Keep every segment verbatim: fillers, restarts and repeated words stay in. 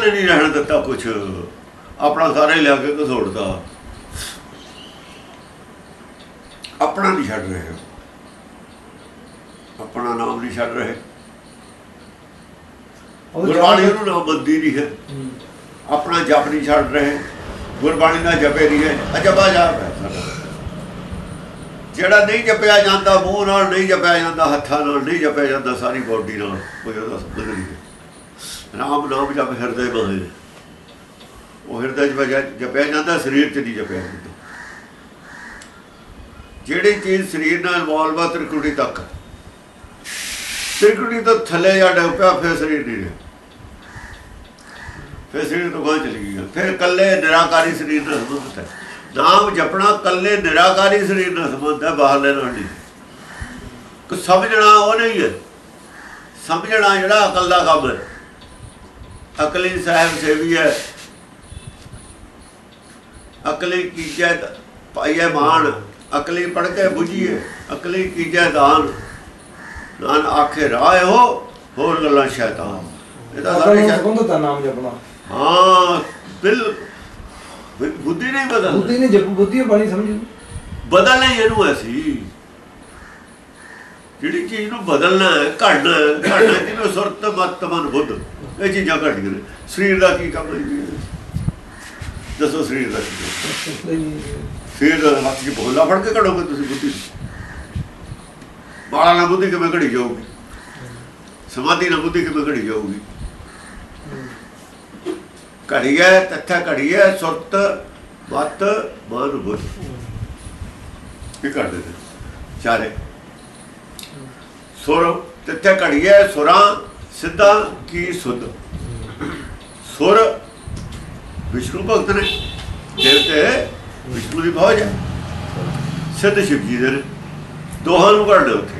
ਉਹਨੇ ਨਹੀਂ ਰਹਿਣ ਦਿੱਤਾ ਕੁਛ, ਆਪਣਾ ਸਾਰਾ ਹੀ ਲਿਆ ਕੇ ਘਸੋੜਦਾ। ਆਪਣਾ ਨਹੀਂ ਛੱਡ ਰਹੇ, ਆਪਣਾ ਨਾਮ ਨਹੀਂ ਛੱਡ ਰਹੇ। ਗੁਰਬਾਣੀ ਉਹਨੂੰ ਨਾਮ ਬੰਦੀ ਨਹੀਂ ਹੈ, ਆਪਣਾ ਜਪ ਨਹੀਂ ਛੱਡ ਰਹੇ, ਗੁਰਬਾਣੀ ਦਾ ਜਪੇ ਨਹੀਂ ਹੈ। ਅਜਬਾ ਜਾਪ ਹੈ ਸਾਡਾ, ਜਿਹੜਾ ਨਹੀਂ ਜਪਿਆ ਜਾਂਦਾ ਮੂੰਹ ਨਾਲ, ਨਹੀਂ ਜਪਿਆ ਜਾਂਦਾ ਹੱਥਾਂ ਨਾਲ, ਨਹੀਂ ਜਪਿਆ ਜਾਂਦਾ ਸਾਰੀ ਬੋਡੀ ਨਾਲ, ਕੋਈ ਉਹਦਾ ਸੰਬੰਧ ਨਹੀਂ ਹੈ। ਰਾਮ ਨਾਮ ਜਪ ਹਿਰਦੇ ਮਾਹੇ, ਉਹ ਹਿਰਦੇ 'ਚ ਜਪਿਆ ਜਾਂਦਾ, ਸਰੀਰ 'ਚ ਨਹੀਂ ਜਪਿਆ ਜਾਂਦਾ। ਜਿਹੜੀ ਚੀਜ਼ ਸਰੀਰ ਨਾਲ ਇਨਵੋਲਵ ਆ ਤ੍ਰਿਕੁਟੀ ਤੱਕ, ਤ੍ਰਿਕੁਟੀ ਤੋਂ ਥੱਲੇ ਜਾ ਡਿੱਗ ਪਿਆ ਫਿਰ ਸਰੀਰ ਨਹੀਂ ਰਿਹਾ, ਫਿਰ ਸਰੀਰ ਤੋਂ ਬਾਹਰ ਚਲੀ ਗਈ। ਫਿਰ ਇਕੱਲੇ ਨਿਰਾਕਾਰੀ ਸਰੀਰ ਨਾਲ ਸੰਬੰਧਿਤ ਹੈ। ਨਾਮ ਜਪਣਾ ਇਕੱਲੇ ਨਿਰਾਕਾਰੀ ਸਰੀਰ ਨਾਲ ਸੰਬੰਧ ਹੈ, ਬਾਹਰਲੇ ਨਾਲ ਨਹੀਂ। ਸਮਝਣਾ ਉਹ ਨਹੀਂ ਹੈ, ਸਮਝਣਾ ਜਿਹੜਾ ਅਕਲ ਦਾ ਕੰਮ ਹੈ। ਅਕਲੀ ਸਾਹਿਬ ਸੇਵੀ ਹੈ, ਅਕਲੀ ਕੀਜੈ ਪਾਈਏ ਮਾਣ, ਅਕਲੀ ਪੜ੍ਹ ਕੇ ਬੁਝੀਏ, ਅਕਲੀ ਕੀਜੈ ਦਾਨ, ਨਾਨ ਆਖੇ ਰਾਹ ਹੋ ਹੋਰ ਗੱਲਾਂ ਸ਼ੈਤਾਨ। ਇਹਦਾ ਸਾਰੇ ਸੰਬੰਧ ਦਾ ਨਾਮ ਜਪਣਾ। ਹਾਂ ਬਿਲ ਬੁੱਧੀ ਨਹੀਂ ਬਦਲ, ਬੁੱਧੀ ਨਹੀਂ ਜਪ, ਬੁੱਧੀ ਬਾਣੀ ਸਮਝ ਬਦਲਣਾ ਹੀ ਇਹਨੂੰ। ਅਸੀਂ ਜਿਹੜੀ ਚੀਜ਼ ਨੂੰ ਬਦਲਣਾ ਹੈ, ਘੜਨਾ ਹੈ, ਘੜਨਾ ਜਿਵੇਂ ਸੁਰਤ ਮਤ ਮਨ ਬੁੱਧ, ਇਹ ਚੀਜ਼ਾਂ ਘਟ ਗਈਆਂ। ਸਰੀਰ ਦਾ ਕੀ ਕੰਮ ਹੈ ਦੱਸੋ? ਸਰੀਰ ਦਾ ਕੀ? ਫਿਰ ਹੱਥ 'ਚ ਭੋਲਾ ਫੜ ਕੇ ਘੜੋਗੇ ਤੁਸੀਂ ਬੁੱਧੀ? ਬਾਲਾ ਨਾਲ ਬੁੱਧੀ ਕਿਵੇਂ ਘੜੀ ਜਾਊਗੀ? ਸਮਾਧੀ ਨਾਲ ਬੁੱਧੀ ਕਿਵੇਂ ਘੜੀ ਜਾਊਗੀ? ਘੜੀ ਹੈ ਤੱਥਾ, ਘੜੀ ਹੈ ਸੁਰਤ ਮਤ ਮਨ ਬੁੱਧ, ਕੀ ਕਰਦੇ ਨੇ ਚਾਰੇ ਸੁਰ ਤੱਥਾ ਘੜੀ ਹੈ। ਸੁਰਾਂ ਸਿੱਧਾ ਕੀ ਸੁਧ, ਸੁਰ ਵਿਸ਼ਨੂੰ ਭਗਤ ਨੇ, ਦੇਵਤੇ ਵਿਸ਼ਨੂੰ ਦੀ ਫੌਜ ਹੈ, ਸਿੱਧ ਸ਼ਿਵ ਜੀ ਦੇ ਨੇ, ਦੋਹਾਂ ਨੂੰ ਘੜਦੇ ਉੱਥੇ।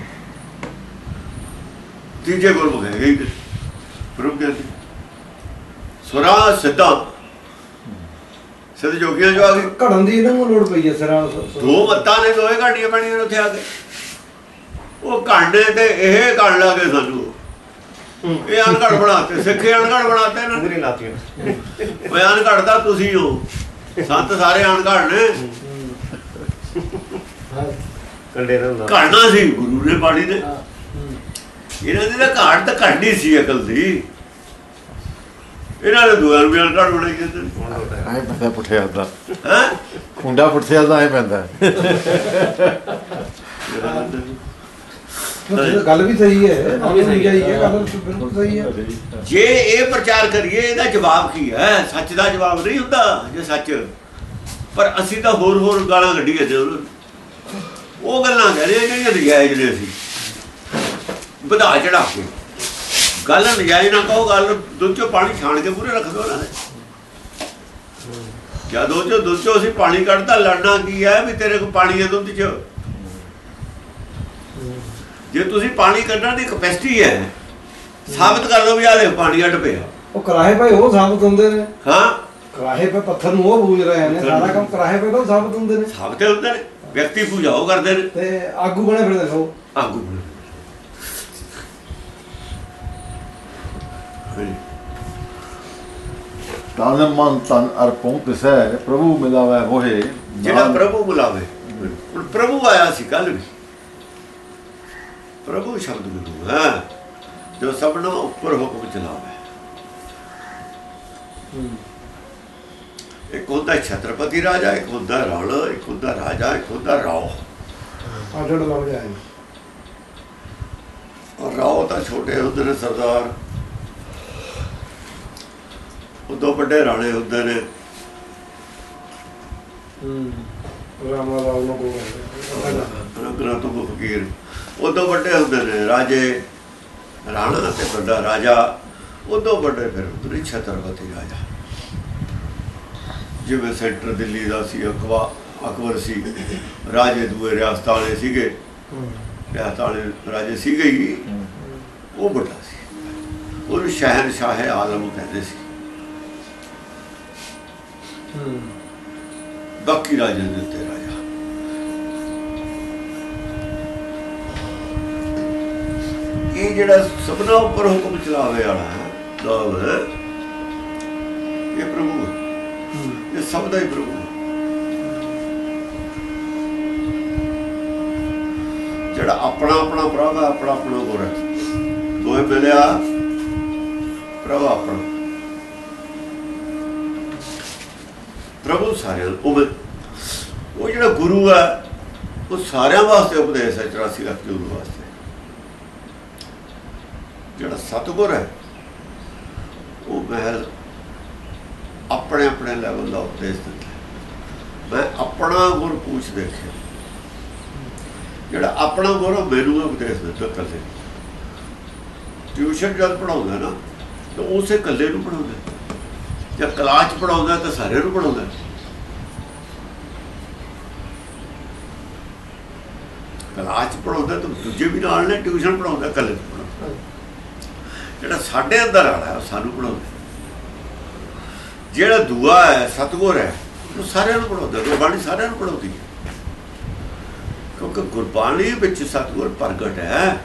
ਤੀਜੇ ਗੁਰਮੁਖ ਹੈਗੇ ਹੀ ਪ੍ਰਭੂ ਕਹਿੰਦੇ ਸੁਰਾਂ ਸਿੱਧਾ, ਸਿੱਧ ਜੋਗੀਆਂ ਜੋ ਆ ਗਏ ਘੜਨ ਦੀ ਇਹਨਾਂ ਨੂੰ ਲੋੜ ਪਈ ਹੈ। ਸਿਰਾਂ ਦੋ ਮੱਤਾਂ ਨੇ, ਦੋਏ ਘਾਟੀਆਂ ਪੈਣੀਆਂ ਉੱਥੇ ਆ ਕੇ। ਉਹ ਘਾਟੇ ਤੇ ਇਹ ਘੜ ਲਾ ਕੇ ਸਾਨੂੰ ਇਹ ਅਣਘੜ ਬਣਾਤੇ, ਸਿੱਖੇ ਅਣਘੜ ਬਣਾਤੇ ਇਹਨਾਂ ਨੇ ਲਾਤੀਆਂ। ਉਹ ਅਣਘੜ ਦਾ ਤੁਸੀਂ ਹੋ, ਸੰਤ ਸਾਰੇ ਅਣਘੜ ਨੇ। ਘੜਨਾ ਸੀ ਗੁਰੂ ਨੇ, ਬਾਣੀ ਨੇ। ਇਹਨਾਂ ਦੀ ਤਾਂ ਘਾਟ ਤਾਂ ਘੜਨੀ ਸੀ ਅਕਲ ਦੀ, ਇਹਨਾਂ ਨੇ ਦੁਆਰ ਵੀ ਅਣਘੜ ਬਣਾਈ ਜਾਂਦੇ। ਐ ਪੈਂਦਾ ਪੁੱਠਿਆ ਦਾ, ਹੈ ਖੁੰਡਾ ਪੁੱਠਿਆ ਦਾ ਐ ਪੈਂਦਾ। ਗੱਲ ਵੀ ਸਹੀ ਹੈ, ਬਿਲਕੁਲ ਸਹੀ ਹੈ। ਜੇ ਇਹ ਪ੍ਰਚਾਰ ਕਰੀਏ ਇਹਦਾ ਜਵਾਬ ਕੀ ਹੈ? ਸੱਚ ਦਾ ਜਵਾਬ ਨਹੀਂ ਹੁੰਦਾ ਜੇ ਸੱਚ, ਪਰ ਅਸੀਂ ਤਾਂ ਹੋਰ ਹੋਰ ਗਾਲਾਂ ਕੱਢੀਏ ਤੇ ਉਹ ਗੱਲਾਂ ਕਹਿ ਰਹੇ ਜਿਹੜੀਆਂ ਨਜਾਇਜ਼ ਨੇ। ਅਸੀਂ ਵਧਾ ਚੜਾ ਕੇ ਗੱਲ ਨਜਾਇਜ਼ ਨਾ ਕਹੋ, ਗੱਲ ਦੁੱਧ ਚੋਂ ਪਾਣੀ ਛਾਣ ਕੇ ਪੂਰੇ ਰੱਖ ਦਿਓ ਉਹਨਾਂ ਨੇ। ਜਦੋਂ ਚੋਂ ਦੁੱਧ ਚੋਂ ਅਸੀਂ ਪਾਣੀ ਕੱਢਦਾ, ਲੜਨਾ ਕੀ ਹੈ ਵੀ ਤੇਰੇ ਕੋਲ ਪਾਣੀ ਹੈ ਦੁੱਧ 'ਚ। ਜੇ ਤੁਸੀਂ ਪਾਣੀ ਕੱਢਣ ਦੀ ਕਪੈਸਿਟੀ ਹੈ, ਸਾਬਤ ਕਰ ਦਿਓ ਵੀ ਆਹ ਦੇਖ ਪਾਣੀ ਅੱਡ ਪਿਆ। ਉਹ ਕਰਾਹੇ ਭਾਈ ਉਹ ਸਾਬਤ ਹੁੰਦੇ ਨੇ। ਹਾਂ ਕਰਾਹੇ ਪੇ ਪੱਥਰ ਨੂੰ ਉਹ ਪੂਜ ਰਹੇ ਨੇ, ਸਾਰਾ ਕੰਮ ਕਰਾਹੇ ਪੇ ਤਾਂ ਸਾਬਤ ਹੁੰਦੇ ਨੇ। ਸਾਬਤ ਹੁੰਦੇ ਨੇ, ਵਿਅਕਤੀ ਪੂਜਾ ਉਹ ਕਰਦੇ ਨੇ ਤੇ ਆਗੂ ਬਣੇ ਫਿਰਦੇ ਸੋ ਆਗੂ ਬਣੇ। ਤਨ ਮਨ ਤਨ ਅਰਪਉ ਤਿਸੈ ਪ੍ਰਭੂ ਮਿਲਾਵੇ ਹੋਏ। ਜਿਹੜਾ ਪ੍ਰਭੂ ਬੁਲਾਵੇ, ਹੁਣ ਪ੍ਰਭੂ ਆਇਆ ਸੀ ਕੱਲ ਵੀ। ਪ੍ਰਭੂ ਸ਼ਬਦ ਗੁਰੂ ਹੈ ਜੋ ਸਭਨਾਂ ਉੱਪਰ ਹੁਕਮ ਚਲਾਵੇ। ਇੱਕ ਹੁੰਦਾ ਛਤਰਪਤੀ ਰਾਜਾ, ਇੱਕ ਹੁੰਦਾ ਰਾਣਾ, ਇੱਕ ਹੁੰਦਾ ਰਾਜਾ, ਇੱਕ ਹੁੰਦਾ ਰਾਓ। ਰਾਓ ਤਾਂ ਛੋਟੇ ਹੁੰਦੇ ਨੇ ਸਰਦਾਰ, ਉਦੋਂ ਵੱਡੇ ਰਾਣੇ ਹੁੰਦੇ ਨੇ। ਰੰਗਰਾਂ ਤੋਂ ਫਕੀਰ ਉਦੋਂ ਵੱਡੇ ਹੁੰਦੇ ਨੇ ਰਾਜੇ। ਰਾਣਾ ਤੇ ਵੱਡਾ ਰਾਜਾ, ਉਦੋਂ ਵੱਡੇ ਫਿਰ ਹੁੰਦੇ ਛਤਰਪਤੀ ਰਾਜਾ। ਜਿਵੇਂ ਸੈਂਟਰ ਦਿੱਲੀ ਦਾ ਸੀ ਅਕਬਾ ਅਕਬਰ ਸੀ, ਰਾਜੇ ਦੂਏ ਰਿਆਸਤਾਂ ਵਾਲੇ ਸੀਗੇ, ਰਿਆਸਤਾਂ ਵਾਲੇ ਰਾਜੇ ਸੀਗੇ ਹੀ, ਉਹ ਵੱਡਾ ਸੀ। ਉਹਨੂੰ ਸ਼ਹਿਨਸ਼ਾਹ ਆਲਮ ਕਹਿੰਦੇ ਸੀ। ਬਾਕੀ ਰਾਜੇ ਦੇ ਉੱਤੇ ਰਾਜਾ। ਇਹ ਜਿਹੜਾ ਸਭਨਾਂ ਉੱਪਰ ਹੁਕਮ ਚਲਾਵੇ ਵਾਲਾ ਹੈ, ਇਹ ਪ੍ਰਭੂ ਹੈ, ਇਹ ਸਭ ਦਾ ਹੀ ਪ੍ਰਭੂ ਹੈ। ਜਿਹੜਾ ਆਪਣਾ ਆਪਣਾ ਪ੍ਰਭ ਹੈ, ਆਪਣਾ ਆਪਣਾ ਗੁਰ ਹੈ, ਦੋਏ ਮਿਲਿਆ ਪ੍ਰਭ ਆਪਣਾ। ਪ੍ਰਭੂ ਸਾਰਿਆਂ ਉਹ ਉਹ ਜਿਹੜਾ ਗੁਰੂ ਹੈ ਉਹ ਸਾਰਿਆਂ ਵਾਸਤੇ ਉਪਦੇਸ਼ ਹੈ, ਚੁਰਾਸੀ ਲੱਖ ਜੂਨ ਵਾਸਤੇ। ਜਿਹੜਾ ਸਤਿਗੁਰ ਹੈ ਉਹ ਮਹਿਲ ਆਪਣੇ ਆਪਣੇ ਲੈਵਲ ਦਾ ਉਪਦੇਸ਼ ਦਿੰਦਾ। ਮੈਂ ਆਪਣਾ ਗੁਰ ਪੁੱਛ ਦੇਖਿਆ, ਜਿਹੜਾ ਆਪਣਾ ਗੁਰ ਮੈਨੂੰ ਉਪਦੇਸ਼ ਦਿੰਦਾ। ਕੱਲੇ ਟਿਊਸ਼ਨ ਜਦ ਪੜ੍ਹਾਉਂਦਾ ਨਾ ਤਾਂ ਉਸੇ ਕੱਲੇ ਨੂੰ ਪੜ੍ਹਾਉਂਦਾ, ਜਾਂ ਕਲਾਸ 'ਚ ਪੜ੍ਹਾਉਂਦਾ ਤਾਂ ਸਾਰਿਆਂ ਨੂੰ ਪੜ੍ਹਾਉਂਦਾ। ਕਲਾਸ 'ਚ ਪੜ੍ਹਾਉਂਦਾ ਤਾਂ ਦੂਜੇ ਵੀ ਨਾਲ ਨੇ, ਟਿਊਸ਼ਨ ਪੜ੍ਹਾਉਂਦਾ ਕੱਲੇ ਨੂੰ ਪੜ੍ਹਾਉਂਦਾ। ਜਿਹੜਾ ਸਾਡੇ ਅੰਦਰ ਵਾਲਾ ਉਹ ਸਾਨੂੰ ਪੜ੍ਹਾਉਂਦਾ। ਜਿਹੜਾ ਦੂਆ ਹੈ ਸਤਿਗੁਰ ਹੈ ਉਹ ਸਾਰਿਆਂ ਨੂੰ ਪੜ੍ਹਾਉਂਦਾ। ਗੁਰਬਾਣੀ ਸਾਰਿਆਂ ਨੂੰ ਪੜ੍ਹਾਉਂਦੀ ਹੈ, ਕਿਉਂਕਿ ਗੁਰਬਾਣੀ ਵਿੱਚ ਸਤਿਗੁਰ ਪ੍ਰਗਟ ਹੈ।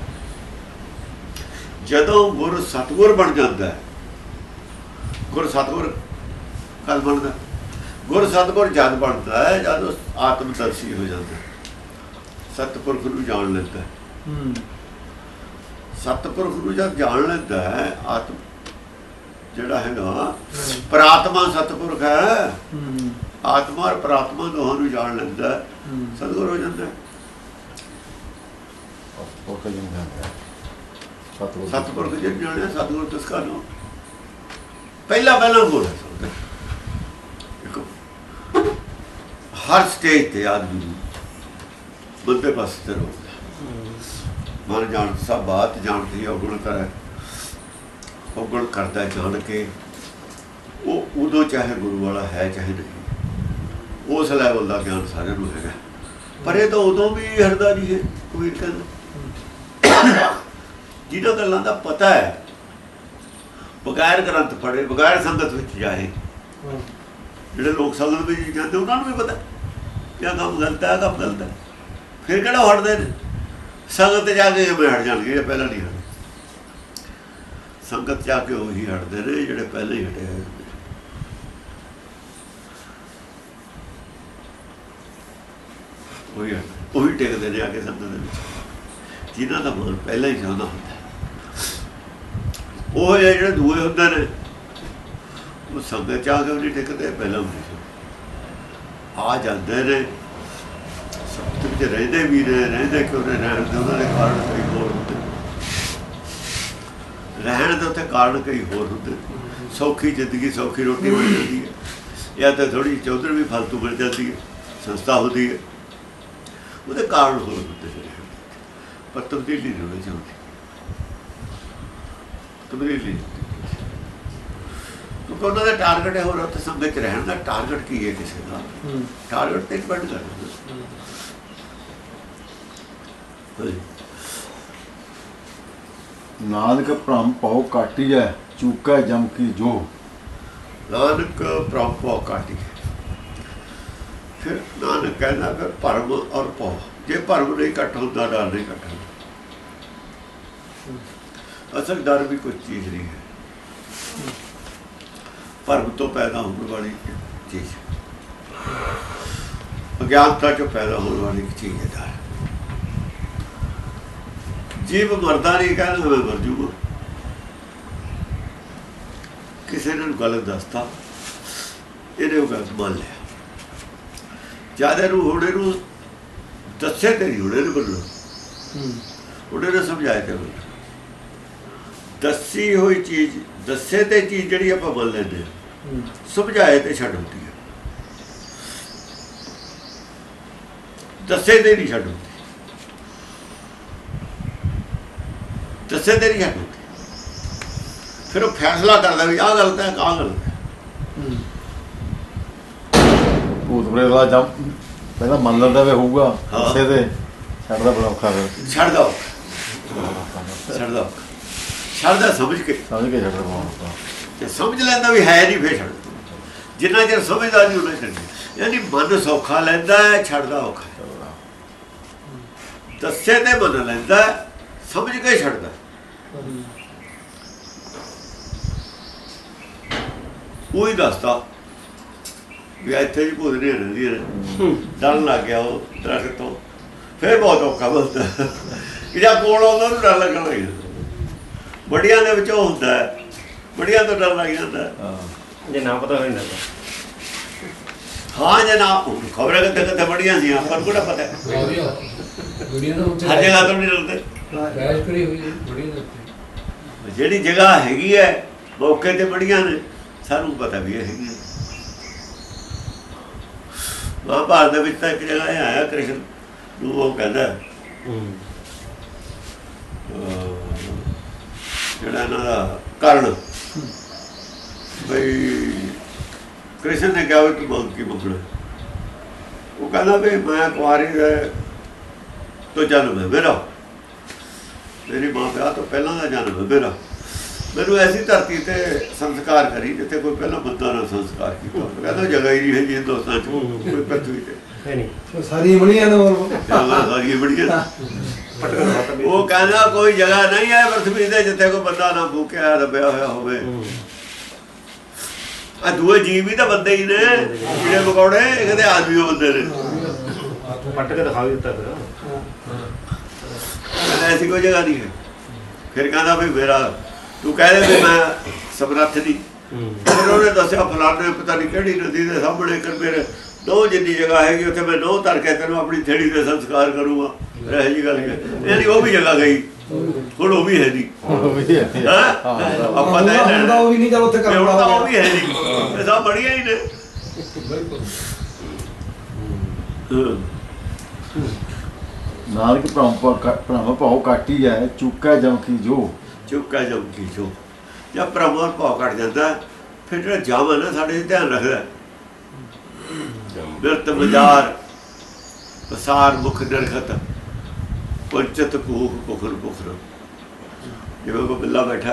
ਜਦੋਂ ਗੁਰ ਸਤਿਗੁਰ ਬਣ ਜਾਂਦਾ, ਗੁਰ ਸਤਿਗੁਰ ਕਦ ਬਣਦਾ? ਗੁਰ ਸਤਿਗੁਰ ਜਦ ਬਣਦਾ ਹੈ ਜਦ ਆਤਮਦਰਸ਼ੀ ਹੋ ਜਾਂਦਾ, ਸਤਿਪੁਰਖ ਨੂੰ ਜਾਣ ਲੈਂਦਾ। ਸਤਿਪੁਰਖ ਨੂੰ ਜਦ ਜਾਣ ਲੈਂਦਾ ਹੈ, ਆਤਮ ਜਿਹੜਾ ਹੈਗਾ ਪ੍ਰਾਤਮਾ ਸਤਿਪੁਰਖ ਹੈ, ਆਤਮਾ ਔਰ ਪ੍ਰਾਤਮਾ ਦੋਹਾਂ ਨੂੰ ਜਾਣ ਲੈਂਦਾ, ਸਤਿਗੁਰ ਹੋ ਜਾਂਦਾ। ਸਤਿਪੁਰਖ ਜੇ ਜਾਣਿਆ ਸਤਿਗੁਰ ਤਸਕਾ ਨੂੰ ਪਹਿਲਾ ਪਹਿਲਾ ਗੁਰ ਹੈ। ਹਰ ਸਟੇਜ ਤੇ ਆਦਮੀ ਬੰਦੇ ਪਾਸੇ ਰੋਕਦਾ। ਮਨ ਜਾਣ ਸਭ ਬਾਤ ਜਾਣਦੀ ਔਗਣ ਕਰੇ, ਔਗਣ ਕਰਦਾ ਜਾਣ ਕੇ। ਉਹ ਉਦੋਂ ਚਾਹੇ ਗੁਰੂ ਵਾਲਾ ਹੈ ਚਾਹੇ ਨਹੀਂ, ਉਸ ਲੈਵਲ ਦਾ ਗਿਆਨ ਸਾਰਿਆਂ ਨੂੰ ਹੈਗਾ। ਪਰ ਇਹ ਤਾਂ ਉਦੋਂ ਵੀ ਹਰਦਾ ਨਹੀਂ ਹੈ। ਕਬੀਰ ਕਹਿੰਦਾ ਜਿਹਨਾਂ ਗੱਲਾਂ ਦਾ ਪਤਾ ਹੈ, ਬਗੈਰ ਗ੍ਰੰਥ ਪੜ੍ਹੇ, ਬਗੈਰ ਸੰਗਤ ਵਿੱਚ ਜਾਏ। ਜਿਹੜੇ ਲੋਕ ਸੰਗਤ ਵਿੱਚ ਜਾਂਦੇ ਉਹਨਾਂ ਨੂੰ ਵੀ ਪਤਾ ਕਿ ਆਹ ਕੰਮ ਗਲਤ ਹੈ, ਆਹ ਕੰਮ ਗਲਤ ਹੈ। ਫਿਰ ਕਿਹੜਾ ਹਟਦੇ ਨੇ? ਸੰਗਤ ਜਾ ਕੇ ਕਿਵੇਂ ਹਟ ਜਾਣਗੇ ਜਿਹੜੇ ਪਹਿਲਾਂ ਨਹੀਂ ਹਟਦੇ? ਸੰਗਤ ਜਾ ਕੇ ਉਹੀ ਹਟਦੇ ਨੇ ਜਿਹੜੇ ਪਹਿਲਾਂ ਹੀ ਹਟੇ ਹੋਏ। ਉਹੀ ਉਹੀ ਟਿਕਦੇ ਨੇ ਆ ਕੇ ਸੰਗਤ ਦੇ ਵਿੱਚ, ਜਿਨ੍ਹਾਂ ਦਾ ਮਨ ਪਹਿਲਾਂ ਹੀ ਚਾਹੁੰਦਾ ਹੁੰਦਾ। ਉਹ ਜਿਹੜੇ ਦੂਏ ਹੁੰਦੇ ਨੇ ਉਹ ਸੰਗਤ ਜਾ ਕੇ ਨਹੀਂ ਟਿਕਦੇ, ਪਹਿਲਾਂ ਨਹੀਂ ਆ ਜਾਂਦੇ ਨੇ। ਸਭ ਵਿੱਚ ਰਹਿੰਦੇ ਵੀ ਨੇ, ਰਹਿੰਦੇ ਕਿਉਂ ਨੇ? ਰਹਿਣ ਦੇ ਉਹਨਾਂ ਦੇ ਕਾਰਨ ਕਈ ਹੋਰ ਹੁੰਦੇ, ਰਹਿਣ ਦੇ ਉੱਥੇ ਕਾਰਨ ਕਈ ਹੋਰ ਹੁੰਦੇ। ਸੌਖੀ ਜ਼ਿੰਦਗੀ, ਸੌਖੀ ਰੋਟੀ ਮਿਲ ਜਾਂਦੀ ਹੈ, ਜਾਂ ਤਾਂ ਥੋੜ੍ਹੀ ਚੌਧਰ ਵੀ ਫਾਲਤੂ ਮਿਲ ਜਾਂਦੀ ਹੈ, ਸੰਸਥਾ ਹੁੰਦੀ ਹੈ, ਉਹਦੇ ਕਾਰਨ ਹੋਰ ਹੁੰਦੇ ਜਿਹੜੇ। ਪਰ ਤਬਦੀਲੀ ਨਹੀਂ ਹੋਣੀ ਚਾਹੁੰਦੀ, ਤਬਦੀਲੀ ਕਿਉਂਕਿ ਉਹਨਾਂ ਦਾ ਟਾਰਗੇਟ ਹੈ ਹੋਰ। ਉੱਥੇ ਸੰਗਤ 'ਚ ਰਹਿਣ ਦਾ ਟਾਰਗੇਟ ਕੀ ਹੈ? ਕਿਸੇ ਦਾ ਟਾਰਗੇਟ ਤੇ ਡਿਪੈਂਡ ਕਰਦਾ। ਨਾਨਕ ਭ੍ਰਮ ਪਾਉ ਕਾਟੀ ਹੈ, ਚੂਕਾ ਜਮ ਕੀ ਜੋ। ਨਾਨਕ ਭ੍ਰਮ ਪਾਉ ਕਾਟੀ। ਫਿਰ ਨਾਨਕ ਕਹਿੰਦਾ ਫਿਰ ਭਰਮ ਔਰ ਪਾਉ, ਜੇ ਭਰਮ ਨਹੀਂ ਘੱਟ ਹੁੰਦਾ ਡਰ ਨਹੀਂ ਘੱਟ ਹੁੰਦਾ। ਅਸਲ ਡਰ ਵੀ ਕੋਈ ਚੀਜ਼ ਨਹੀਂ ਹੈ, ਭਰਮ ਤੋਂ ਪੈਦਾ ਹੋਣ ਵਾਲੀ ਚੀਜ਼, ਅਗਿਆਨਤਾ ਚੋਂ ਪੈਦਾ ਹੋਣ ਵਾਲੀ ਚੀਜ਼ ਹੈ ਡਰ। ਜੀਵ ਮਰਦਾ ਨਹੀਂ ਕਹਿੰਦਾ ਮੈਂ ਮਰ ਜੂਗਾ। ਕਿਸੇ ਨੇ ਗਲਤ ਦੱਸਤਾ, ਇਹਨੇ ਉਹ ਗਲਤ ਮੰਨ ਲਿਆ। ਜਿਆਦਾ ਨੂੰ ਹੋਣੇ ਨੂੰ ਦੱਸੇ ਤੇ ਨਹੀਂ, ਹੋਣੇ ਨੂੰ ਬੋਲੋ, ਉਹਨੇ ਨੇ ਸਮਝਾਇਆ ਤੇ ਬੋਲੋ। ਦੱਸੀ ਹੋਈ ਚੀਜ਼, ਦੱਸੇ ਤੇ ਚੀਜ਼ ਜਿਹੜੀ ਆਪਾਂ ਮੰਨ ਲੈਂਦੇ, ਸਮਝਾਏ ਤੇ ਛੱਡ ਹੁੰਦੀ ਹੈ, ਦੱਸੇ ਤੇ ਨਹੀਂ ਛੱਡ ਹੁੰਦੀ। ਦੱਸੇ ਤੇ ਨਹੀਂ ਛੱਡ ਹੁੰਦੀ। ਫਿਰ ਉਹ ਫੈਸਲਾ ਕਰਦਾ ਵੀ ਆਹ ਗਲਤ ਹੈ, ਆਹ ਗਲਤ ਹੈ। ਭੂਤ ਪ੍ਰੇਤ ਦਾ ਜਮ ਪਹਿਲਾਂ ਮੰਨ ਲੈਂਦਾ ਵੀ ਹੋਊਗਾ, ਦੱਸੇ ਤੇ ਛੱਡਦਾ ਬੜਾ ਔਖਾ। ਫਿਰ ਛੱਡ ਦੋ, ਛੱਡ ਦੋ, ਛੱਡਦਾ ਸਮਝ ਕੇ, ਸਮਝ ਕੇ ਛੱਡਦਾ ਔਖਾ। ਤੇ ਸਮਝ ਲੈਂਦਾ ਵੀ ਹੈ ਨਹੀਂ, ਫਿਰ ਛੱਡ। ਜਿੰਨਾ ਚਿਰ ਸਮਝਦਾ ਨਹੀਂ ਉਹਨਾਂ ਛੱਡ। ਯਾਨੀ ਮਨ ਸੌਖਾ ਲੈਂਦਾ ਹੈ, ਛੱਡਦਾ ਔਖਾ। ਦੱਸੇ ਤੇ ਮੰਨ ਲੈਂਦਾ, ਸਮਝ ਕੇ ਛੱਡਦਾ। ਉਹੀ ਦੱਸਦਾ ਵੀ ਇੱਥੇ ਹੀ ਭੂਤਨੀਆਂ ਰਹਿੰਦੀਆਂ ਨੇ। ਡਰਨ ਲੱਗ ਗਿਆ ਉਹ ਦਰਖਤ ਤੋਂ। ਫਿਰ ਬਹੁਤ ਔਖਾ ਬਸਦਾ ਕਿ ਜਾਂ ਕੋਲ ਆਉਂਦਾ ਉਹਨੂੰ ਡਰ ਲੱਗਣ ਲੱਗ ਜਾਂਦਾ। ਵੱਡੀਆਂ ਦੇ ਵਿੱਚੋਂ ਹੁੰਦਾ ਹੈ, ਵੱਡੀਆਂ ਤੋਂ ਡਰ ਲੱਗ ਜਾਂਦਾ ਜੇ ਨਾ ਪਤਾ ਹੋਏ ਨਾ। ਹਾਂ ਜੇ ਨਾ ਖਬਰਾਂ ਕਿੱਥੇ ਕਿੱਥੇ ਵੱਡੀਆਂ ਸੀ ਆਪਾਂ ਨੂੰ ਕਿਹੜਾ ਪਤਾ ਹਰ ਜਗ੍ਹਾ ਤੋਂ ਨਹੀਂ ਡਰਦੇ। ਜਿਹੜੀ ਜਗ੍ਹਾ ਹੈਗੀ ਹੈ ਮੌਕੇ ਤੇ ਬੜੀਆਂ ਨੇ, ਸਾਨੂੰ ਪਤਾ ਵੀ ਇਹ ਹੈਗੀਆਂ। ਮਹਾਂਭਾਰਤ ਦੇ ਵਿੱਚ ਤਾਂ ਇੱਕ ਜਗ੍ਹਾ ਇਹ ਆਇਆ ਕ੍ਰਿਸ਼ਨ ਨੂੰ, ਉਹ ਕਹਿੰਦਾ ਜਿਹੜਾ ਇਹਨਾਂ ਦਾ ਕਰਨ ਬਈ ਕ੍ਰਿਸ਼ਨ ਨੇ ਕਿਹਾ ਵੀ ਤੂੰ ਮੰਗ ਕੀ ਮੰਗਣਾ। ਉਹ ਕਹਿੰਦਾ ਵੀ ਮੈਂ ਕੁਆਰੀ ਦਾ ਤੋਂ ਜਨਮ ਹੈ ਮੇਰਾ, ਮੇਰੀ ਮਾਂ ਪਿਓ ਤੋਂ ਪਹਿਲਾਂ ਦਾ ਜਨਮ ਹੈ ਮੇਰਾ। ਮੈਨੂੰ ਐਸੀ ਧਰਤੀ ਤੇ ਸੰਸਕਾਰ ਕਰੀ ਜਿੱਥੇ ਕੋਈ ਪਹਿਲਾਂ ਬੰਦਾ ਨਾ ਸੰਸਕਾਰ ਕੀਤਾ। ਕਹਿੰਦਾ ਜਗ੍ਹਾ ਹੀ ਨਹੀਂ ਹੈ ਜੀ ਹਿੰਦੁਸਤਾਨ 'ਚ ਕੋਈ ਪ੍ਰਥਵੀ ਤੇ ਸਾਰੀਆਂ ਬੜੀਆਂ ਨੇ, ਸਾਰੀਆਂ ਬੜੀਆਂ। ਉਹ ਕਹਿੰਦਾ ਕੋਈ ਜਗ੍ਹਾ ਨਹੀਂ ਹੈ ਪ੍ਰਥਵੀ ਤੇ ਜਿੱਥੇ ਕੋਈ ਬੰਦਾ ਨਾ ਭੂਖਿਆ ਦੱਬਿਆ ਹੋਇਆ ਹੋਵੇ। ਆ ਦੂਏ ਜੀਵ ਵੀ ਤਾਂ ਬੰਦੇ ਹੀ ਨੇ, ਕੀੜੇ ਮਕੌੜੇ ਕਦੇ ਆਦਮੀ ਹੁੰਦੇ ਨੇ। ਪੱਟ ਕੇ ਦਿਖਾ ਦਿੱਤਾ ਫਿਰ ਐਸੀ ਕੋਈ ਜਗ੍ਹਾ ਨਹੀਂ ਹੈ। ਫਿਰ ਕਹਿੰਦਾ ਵੀ ਮੇਰਾ ਤੂੰ ਕਹਿ ਦੇ ਵੀ ਮੈਂ ਸਮਰੱਥ ਨਹੀਂ। ਫਿਰ ਉਹਨੇ ਦੱਸਿਆ ਫਲਾਣੇ ਪਤਾ ਨਹੀਂ ਕਿਹੜੀ ਨਦੀ ਦੇ ਸਾਹਮਣੇ ਕਰ ਮੇਰੇ ਨਹੁੰ ਜਿੰਨੀ ਜਗ੍ਹਾ ਹੈਗੀ ਉੱਥੇ ਮੈਂ ਨਹੁੰ ਧਰ ਕੇ ਤੈਨੂੰ ਆਪਣੀ ਥੇੜੀ ਤੇ ਸੰਸਕਾਰ ਕਰੂੰਗਾ। ਇਹੋ ਜਿਹੀ ਗੱਲ ਨਹੀਂ, ਉਹ ਵੀ ਜਗ੍ਹਾ ਗਈ ਹੁਣ ਉਹ ਵੀ ਹੈ ਨਹੀਂ। ਆਪਾਂ ਤਾਂ ਉਹ ਵੀ ਨਹੀਂ ਚੱਲ ਉੱਥੇ ਕਰਦਾ, ਉਹ ਵੀ ਹੈ ਨਹੀਂ। ਇਹ ਸਭ ਬੜੀਆਂ ਹੀ ਨੇ। ਨਾਨਕ ਭ੍ਰਮ ਭਾਉ ਕਾਟੀ ਹੈ ਚੁੱਕਾ ਜਮਕੀ ਜੋ। ਚੁੱਕਾ ਜਮਕੀ ਜੋ ਜਾਂ ਭ੍ਰਮ ਭਾਉ ਕੱਟ ਜਾਂਦਾ। ਫਿਰ ਜਿਹੜਾ ਜਮ ਹੈ ਨਾ ਸਾਡੇ ਧਿਆਨ ਰੱਖਦਾ। ਬਿਰਤ ਬਾਜ਼ਾਰ ਪਸਾਰ ਮੁਖ ਨਿਰਖਤ ਪੰਚਤ ਕੂਖ ਪੁਖਰ ਪੁਖਰ। ਜਿਵੇਂ ਕੋਈ ਬਿੱਲਾ ਬੈਠਾ,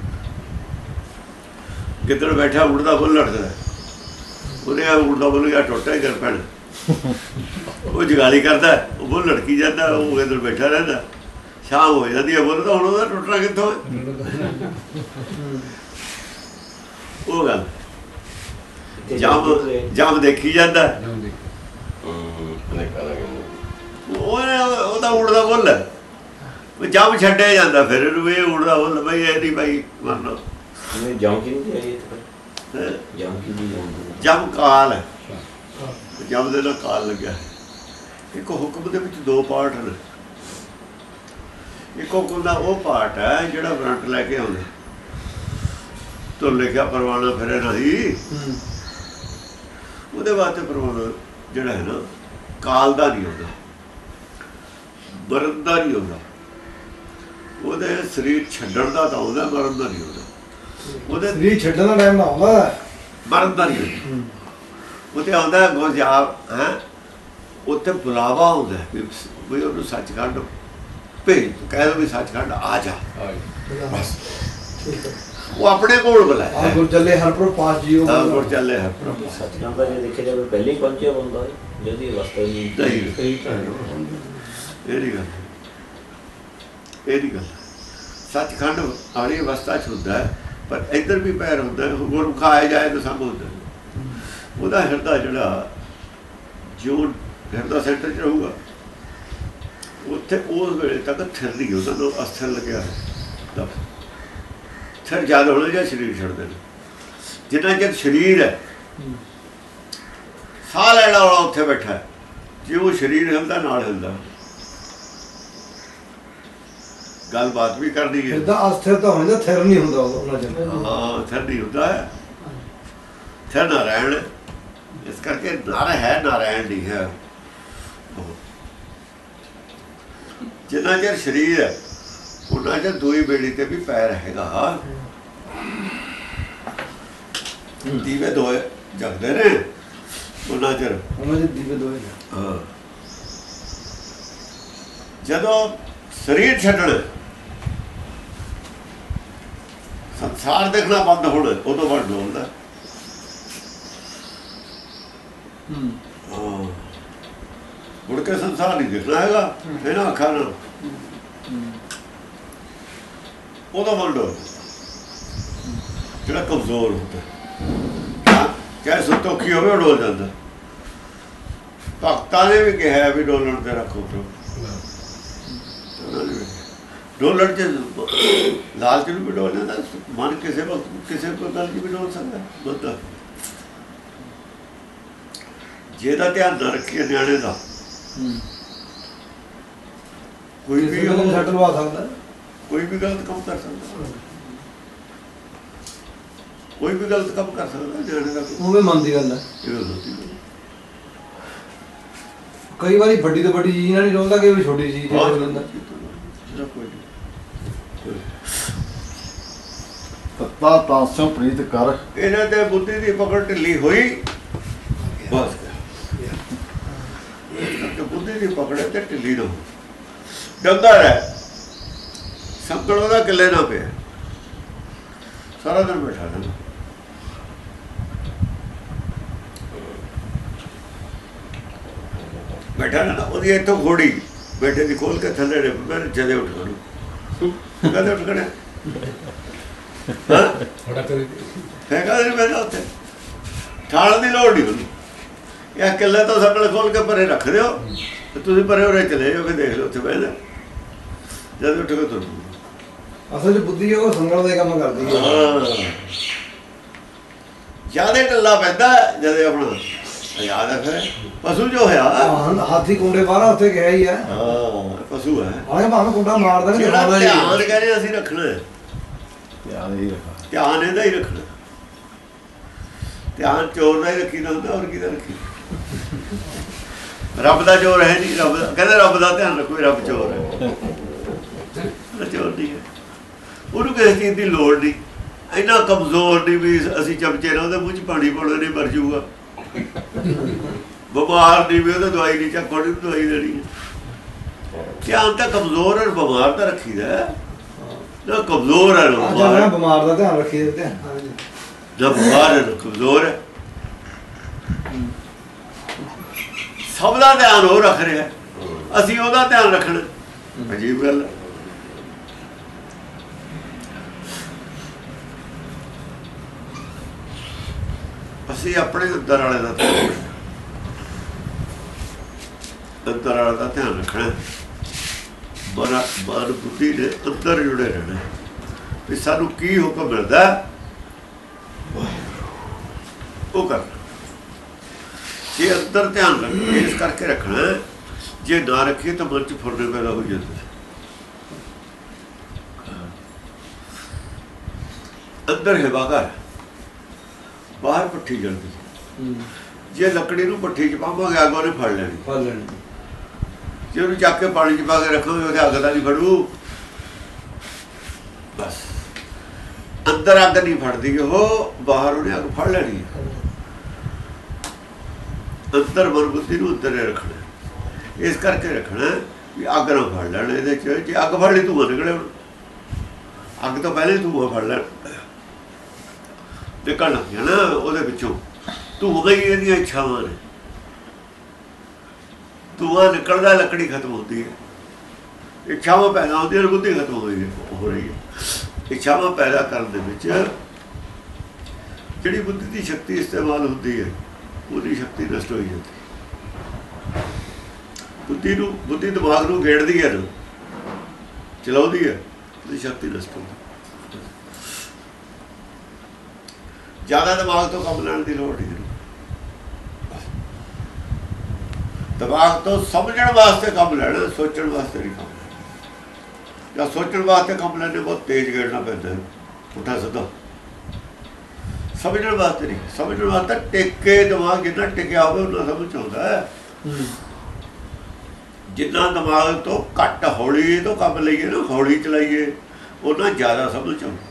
ਗਿੱਦੜ ਬੈਠਾ ਉੜਦਾ ਬੁੱਲ ਲੜਦਾ, ਉਹਨੇ ਆ ਉੜਦਾ ਬੁੱਲ ਗਿਆ ਟੁੱਟਾ ਹੀ ਕਰ ਪੈਣਾ। ਉਹ ਜਗਾਲੀ ਕਰਦਾ, ਉਹ ਬੁੱਲ ਲੜਕੀ ਜਾਂਦਾ, ਉਹ ਗਿੱਦੜ ਬੈਠਾ ਰਹਿੰਦਾ। ਸ਼ਾਮ ਹੋ ਜਾਂਦੀ ਹੈ, ਬੁੱਲ ਤਾਂ ਹੁਣ ਉਹਦਾ ਟੁੱਟਣਾ ਕਿੱਥੋਂ ਹੈ? ਉਹ ਗੱਲ ਜਮ ਜਮ ਦੇਖੀ ਜਾਂਦਾ। ਉਹਦਾ ਉੜਦਾ ਬੁੱਲ ਹੈ, ਜਮ ਛੱਡਿਆ ਜਾਂਦਾ। ਫਿਰ ਇਹਨੂੰ ਇਹ ਉੜਦਾ ਬੁੱਲ ਬਈ ਇਹ ਨਹੀਂ ਭਾਈ ਮੰਨ ਜਮ ਕਾਲ ਹੈ। ਜਮ ਦੇ ਨਾਲ ਕਾਲ ਲੱਗਿਆ। ਇੱਕ ਹੁਕਮ ਦੇ ਵਿੱਚ ਦੋ ਪਾਰਟ ਨੇ। ਇੱਕ ਹੁਕਮ ਦਾ ਉਹ ਪਾਰਟ ਹੈ ਜਿਹੜਾ ਵਾਰੰਟ ਲੈ ਕੇ ਆਉਂਦਾ ਤੋਂ ਲਿਖਿਆ ਪਰਵਾਨਾ ਫਿਰੇ ਨਹੀਂ। ਉਹਦੇ ਵਾਸਤੇ ਪਰਵਾਨਾ ਜਿਹੜਾ ਹੈ ਨਾ ਕਾਲ ਦਾ ਨਹੀਂ ਹੁੰਦਾ, ਮਰਨ ਦਾ ਨਹੀਂ ਹੁੰਦਾ। ਉਹਦੇ ਸਰੀਰ ਛੱਡਣ ਦਾ ਤਾਂ ਆਉਂਦਾ, ਮਰਨ ਦਾ ਨਹੀਂ ਹੁੰਦਾ। ਉਹਦੇ ਸਰੀਰ ਛੱਡਣ ਦਾ ਟਾਈਮ ਨਾ ਆਉਂਦਾ, ਮਰਨ ਦਾ ਨਹੀਂ ਹੁੰਦਾ। ਉੱਥੇ ਆਉਂਦਾ ਗੁਰਜਾਬ ਹੈ, ਉੱਥੇ ਬੁਲਾਵਾ ਆਉਂਦਾ ਵੀ ਉਹਨੂੰ ਸੱਚਖੰਡ ਭੇਜ, ਕਹਿ ਦੋ ਵੀ ਸੱਚਖੰਡ ਆ ਜਾ। ਬਸ ਉਹ ਆਪਣੇ ਕੋਲ ਬੁਲਾਇਆ। ਗੁਰ ਚੱਲੇ ਹਰਪੁਰ ਪਾਸ ਜੀ। ਉਹ ਗੁਰ ਚੱਲੇ ਹਰਪੁਰ ਸੱਚਖੰਡ ਦਾ ਜੇ ਦੇਖਿਆ ਜਾਵੇ ਪਹਿਲੇ ਹੀ ਪਹੁੰਚਿਆ ਬੰਦਾ ਜਿਹਦੀ ਅਵਸਥਾ ਨਹੀਂ। ਇਹ ਨਹੀਂ ਗੱਲ, ਇਹ ਨਹੀਂ ਗੱਲ। ਸੱਚਖੰਡ ਵਾਲੀ ਅਵਸਥਾ 'ਚ ਹੁੰਦਾ ਹੈ, ਪਰ ਇੱਧਰ ਵੀ ਪੈਰ ਹੁੰਦਾ। ਗੁਰਮੁਖ ਆਏ ਜਾਏ ਤਾਂ ਸਭ ਹੁੰਦਾ। ਉਹਦਾ ਹਿਰਦਾ ਜਿਹੜਾ ਜੋ ਹਿਰਦਾ ਸੈਂਟਰ 'ਚ ਰਹੂਗਾ, ਉੱਥੇ ਉਸ ਵੇਲੇ ਤੱਕ ਥਿਰ ਨਹੀਂ ਹੁੰਦਾ। ਨੂੰ ਅਸਥਿਰ ਲੱਗਿਆ ਤਾਂ ਥਿਰ ਜ਼ਿਆਦਾ ਹੋਣਾ ਜਾਂ ਸਰੀਰ ਛੱਡਦੇ ਨੇ। ਜਿੰਨਾ ਚਿਰ ਸਰੀਰ ਹੈ, ਸਾਹ ਲੈਣਾ ਵਾਲਾ ਉੱਥੇ ਬੈਠਾ, ਜੇ ਉਹ ਸਰੀਰ ਹਿਲਦਾ ਨਾਲ ਹਿਲਦਾ, ਗੱਲਬਾਤ ਵੀ ਕਰਦੀ ਹੈ। ਅਸਥਿਰ ਤਾਂ ਹੁੰਦਾ, ਥਿਰ ਨਹੀਂ ਹੁੰਦਾ ਉਹਨਾਂ ਚ। ਹਾਂ, ਥਿਰ ਨਹੀਂ ਹੁੰਦਾ ਹੈ। ਥਿਰ ਨਾਰਾਇਣ, ਇਸ ਕਰਕੇ ਨਰ ਹੈ, ਨਾਰਾਇਣ ਨਹੀਂ ਹੈ। ਜਿੰਨਾ ਚਿਰ ਸਰੀਰ ਹੈ ਉਹਨਾਂ ਚਿਰ ਦੂਈ ਬੇੜੀ ਤੇ ਵੀ ਪੈਰ ਹੈਗਾ। ਦੀਵੇ ਦੋਏ ਜਗਦੇ ਨੇ ਉਹਨਾਂ ਚਿਰ, ਉਹਨਾਂ ਦੇ ਦੀਵੇ ਦੋਏ। ਹਾਂ, ਜਦੋਂ ਸਰੀਰ ਛੱਡਣਾ, ਸੰਸਾਰ ਦੇਖਣਾ ਬੰਦ ਹੋਣਾ, ਉਦੋਂ ਬਾਅਦ ਡੋਲਦਾ। ਹਾਂ, ਮੁੜ ਕੇ ਸੰਸਾਰ ਨਹੀਂ ਦੇਖਣਾ ਹੈਗਾ ਇਹਨਾਂ ਅੱਖਾਂ ਨਾਲ। ਉਹਦਾ ਮਨ ਡੋਲ ਜਿਹੜਾ ਕਮਜ਼ੋਰ ਹੁੰਦਾ। ਚਾਹੇ ਸੰਤੋਖੀ ਹੋਵੇ ਉਹ ਡੋਲ ਜਾਂਦਾ। ਭਗਤਾਂ ਨੇ ਵੀ ਕਿਹਾ ਵੀ ਡੋਲਣ ਤੇ ਰੱਖੋ ਪ੍ਰਭੂ, ਡੋਲਣ ਚ ਲਾਲਚ ਨੂੰ ਵੀ ਡੋਲ ਜਾਂਦਾ ਮਨ, ਕਿਸੇ ਵਕਤ ਕਿਸੇ ਕੋਈ ਗੱਲ 'ਚ ਵੀ ਡੋਲ ਸਕਦਾ ਬੰਦਾ। ਜਿਹਦਾ ਧਿਆਨ ਨਾ ਰੱਖੀਏ ਨਿਆਣੇ ਦਾ, ਕੋਈ ਵੀ ਸੱਟ ਲਵਾ ਸਕਦਾ, ਕੋਈ ਵੀ ਗਲਤ ਕੰਮ ਕਰ ਸਕਦਾ, ਕੋਈ ਵੀ ਗਲਤ ਕੰਮ ਕਰ ਸਕਦਾ ਨਿਆਣੇ ਦਾ। ਉਵੇਂ ਮਨ ਦੀ ਗੱਲ ਹੈ। ਕਈ ਵਾਰੀ ਵੱਡੀ ਤੋਂ ਵੱਡੀ ਚੀਜ਼ ਨਾਲ ਨਹੀਂ ਰੋਲਦਾ, ਕਈ ਵਾਰੀ ਛੋਟੀ ਚੀਜ਼ ਨਾਲ ਰੋਲਦਾ। ਤੱਤਾ ਤਾਂਸੋਂ ਪ੍ਰੀਤ ਕਰ, ਇਹਨਾਂ ਤੇ ਬੁੱਧੀ ਦੀ ਪਕੜ ਢਿੱਲੀ ਹੋਈ ਬਸ। ਬੁੱਧੀ ਦੀ ਪਕੜ ਤੇ ਢਿੱਲੀ ਨਾ ਡੰਗਰ ਹੈ, ਸੰਕੜ ਉਹਦਾ ਕਿੱਲੇ ਨਾ ਪਿਆ, ਸਾਰਾ ਦਿਨ ਬੈਠਾ ਰਹਿੰਦਾ। ਬੈਠਾ ਰਹਿੰਦਾ, ਉਹਦੀ ਇੱਥੋਂ ਘੋੜੀ ਬੈਠੇ ਦੀ ਖੋਲ ਕੇ ਥੱਲੇ ਨੇ ਮੈਂ ਜਦੇ ਉੱਠ ਖੜੂ, ਕਦੇ ਉੱਠ ਖੜਿਆ ਫੈਂਕਾ ਨਹੀਂ ਪੈਂਦਾ ਉੱਥੇ, ਠਾਲਣ ਦੀ ਲੋੜ ਨਹੀਂ ਉਹਨੂੰ। ਇਹ ਕਿੱਲੇ ਤੋਂ ਸੰਕਲ ਖੋਲ ਕੇ ਪਰੇ ਰੱਖ ਦਿਓ ਤੇ ਤੁਸੀਂ ਪਰੇ ਉਰੇ ਚਲੇ ਜਾਓ, ਫਿਰ ਦੇਖ ਲਓ ਉੱਥੇ ਬਹਿ ਜਾ, ਜਦ ਉੱਠ ਕੇ ਤੁਰ। ਅਸਲ 'ਚ ਬੁੱਧੀ ਉਹ ਸੰਗਲ ਦੇ ਕੰਮ ਕਰਦੀ ਹੈ। ਜਿਆਦਾ ਢੱਲਾ ਪੈਂਦਾ ਜਦੇ ਆਪਣਾ ਯਾਦ ਹੈ। ਫਿਰ ਪਸ਼ੂ ਜੋ ਹੋਇਆ ਹਾਥੀ ਕੁੰਡੇ ਬਾਹਰ ਉੱਥੇ ਗਿਆ ਹੀ ਹੈ। ਹਾਂ ਪਸ਼ੂ ਹੈ, ਆਏ ਭਾਵੇਂ ਕੁੰਡਾ ਮਾਰਦਾ ਨਹੀਂ, ਜਿਹੜਾ ਧਿਆਨ ਕਹਿੰਦੇ ਅਸੀਂ ਰੱਖਣਾ, ਧਿਆਨ ਹੀ ਰੱਖਣਾ, ਧਿਆਨ ਇਹਦਾ ਹੀ ਰੱਖਣਾ। ਧਿਆਨ ਚੋਰ ਦਾ ਹੀ ਰੱਖੀ ਦਾ ਹੁੰਦਾ, ਹੋਰ ਕਿਹਦਾ ਰੱਖੀ। ਰੱਬ ਦਾ ਚੋਰ ਹੈ ਨਹੀਂ, ਰੱਬ ਕਹਿੰਦੇ ਰੱਬ ਦਾ ਧਿਆਨ ਰੱਖੋ, ਰੱਬ ਚੋਰ ਹੈ, ਚੋਰ ਨਹੀਂ ਹੈ। ਉਹਨੂੰ ਕਿਸੇ ਚੀਜ਼ ਦੀ ਲੋੜ ਨਹੀਂ, ਇੰਨਾ ਕਮਜ਼ੋਰ ਨਹੀਂ ਵੀ ਅਸੀਂ ਚਮਚੇ ਨਾਲ ਉਹਦੇ ਮੂੰਹ 'ਚ ਪਾਣੀ ਪਾਉਣਾ ਨਹੀਂ ਮਰ ਜੂਗਾ। ਬਿਮਾਰ ਨਹੀਂ ਵੀ ਉਹਦਾ ਦਵਾਈ ਨਹੀਂ ਚੱਕਣੀ, ਦਵਾਈ ਦੇਣੀ ਹੈ। ਧਿਆਨ ਤਾਂ ਕਮਜ਼ੋਰ ਹੈ, ਬਿਮਾਰ ਤਾਂ ਰੱਖੀਦਾ ਨਾ, ਕਮਜ਼ੋਰ ਹੈ ਬਿਮਾਰ ਦਾ ਧਿਆਨ ਰੱਖੀ ਦੇ, ਨਾ ਬਿਮਾਰ ਹੈ ਨਾ ਕਮਜ਼ੋਰ ਹੈ। ਸਭ ਦਾ ਧਿਆਨ ਉਹ ਰੱਖ ਰਿਹਾ, ਅਸੀਂ ਉਹਦਾ ਧਿਆਨ ਰੱਖਣਾ, ਅਜੀਬ ਗੱਲ ਹੈ। ਅਸੀਂ ਆਪਣੇ ਅੰਦਰ ਵਾਲੇ ਦਾ ਧਿਆਨ ਰੱਖਣਾ, ਅੰਦਰ ਵਾਲੇ ਦਾ ਧਿਆਨ ਰੱਖਣਾ। ਮਨ ਮਨ ਬੁੱਧੀ ਦੇ ਅੰਦਰ ਜੁੜੇ ਰਹਿਣਾ ਵੀ ਸਾਨੂੰ ਕੀ ਹੁਕਮ ਮਿਲਦਾ ਉਹ ਕਰਨਾ। ਜੇ ਅੰਦਰ ਧਿਆਨ ਰੱਖਣਾ, ਇਸ ਕਰਕੇ ਰੱਖਣਾ, ਜੇ ਨਾ ਰੱਖੀਏ ਤਾਂ ਮਨ 'ਚ ਫੁਰਨੇ ਪੈਦਾ ਹੋ ਜਾਂਦੇ। ਅੰਦਰ ਹੈ ਬਾਹਰ, ਬਾਹਰ ਭੱਠੀ ਜਲਦੀ। ਜੇ ਲੱਕੜੀ ਨੂੰ ਭੱਠੀ 'ਚ ਪਾਵਾਂਗੇ ਅੱਗ ਉਹਨੇ ਫੜ ਲੈਣੀ, ਫੜ ਲੈਣੀ। ਜੇ ਉਹਨੂੰ ਚੱਕ ਕੇ ਪਾਣੀ 'ਚ ਪਾ ਕੇ ਰੱਖੋਗੇ ਉਹਦੇ ਅੱਗ ਦਾ ਨਹੀਂ ਫੜੂ। ਬਸ ਅੰਦਰ ਅੱਗ ਨਹੀਂ ਫੜਦੀ ਉਹ, ਬਾਹਰ ਉਹਨੇ ਅੱਗ ਫੜ ਲੈਣੀ। ਅੰਦਰ ਮਨ ਬੁੱਧੀ ਨੂੰ ਅੰਦਰ ਰੱਖਣਾ, ਇਸ ਕਰਕੇ ਰੱਖਣਾ ਵੀ ਅੱਗ ਨਾ ਫੜ ਲੈਣ ਇਹਦੇ 'ਚ। ਜੇ ਅੱਗ ਫੜ ਲਈ ਧੂੰਆਂ ਨਿਕਲੇ, ਅੱਗ ਤੋਂ ਪਹਿਲੇ ਧੂੰਆਂ ਫੜ ਲੈਣ, ਨਿਕਲ ਲੱਗ ਗਿਆ ਨਾ ਉਹਦੇ ਵਿੱਚੋਂ। ਧੂੰਆਂ ਹੀ ਇਹਦੀਆਂ ਇੱਛਾਵਾਂ ਨੇ, ਧੂੰਆਂ ਨਿਕਲਦਾ ਲੱਕੜੀ ਖਤਮ ਹੁੰਦੀ ਹੈ, ਇੱਛਾਵਾਂ ਪੈਦਾ ਹੁੰਦੀਆਂ, ਬੁੱਧੀ ਖਤਮ ਹੋ ਰਹੀ ਹੋ ਰਹੀ ਹੈ। ਇੱਛਾਵਾਂ ਪੈਦਾ ਕਰਨ ਦੇ ਵਿੱਚ ਜਿਹੜੀ ਬੁੱਧੀ ਦੀ ਸ਼ਕਤੀ ਇਸਤੇਮਾਲ ਹੁੰਦੀ ਹੈ, ਉਹਦੀ ਸ਼ਕਤੀ ਨਸ਼ਟ ਹੋ ਜਾਂਦੀ। ਬੁੱਧੀ ਨੂੰ ਬੁੱਧੀ ਦਿਮਾਗ ਨੂੰ ਗੇੜਦੀ ਹੈ, ਚਲਾਉਂਦੀ ਹੈ, ਉਹਦੀ ਸ਼ਕਤੀ ਨਸ਼ਟ ਹੁੰਦੀ। ਜ਼ਿਆਦਾ ਦਿਮਾਗ ਤੋਂ ਕੰਮ ਲੈਣ ਦੀ ਲੋੜ ਨਹੀਂ। ਦਿਮਾਗ ਤੋਂ ਸਮਝਣ ਵਾਸਤੇ ਕੰਮ ਲੈਣਾ, ਸੋਚਣ ਵਾਸਤੇ ਨਹੀਂ ਕੰਮ ਲੈਣਾ। ਜਾਂ ਸੋਚਣ ਵਾਸਤੇ ਕੰਮ ਲੈਣੇ ਬਹੁਤ ਤੇਜ਼ ਗੇੜਨਾ ਪੈਂਦਾ, ਪੁੱਠਾ ਸਿੱਧਾ। ਸਮਝਣ ਵਾਸਤੇ ਨਹੀਂ, ਸਮਝਣ ਵਾਸਤੇ ਟਿੱਕੇ ਦਿਮਾਗ ਜਿੰਨਾ ਟਿਕਿਆ ਹੋਵੇ ਉਹਨਾਂ ਸਮਝ ਆਉਂਦਾ ਹੈ। ਜਿੰਨਾ ਦਿਮਾਗ ਤੋਂ ਘੱਟ ਹੌਲੀ ਤੋਂ ਕੰਮ ਲਈਏ ਨਾ, ਹੌਲੀ ਚਲਾਈਏ, ਉਹਨਾਂ ਜ਼ਿਆਦਾ ਸਮਝ ਆਉਂਦਾ।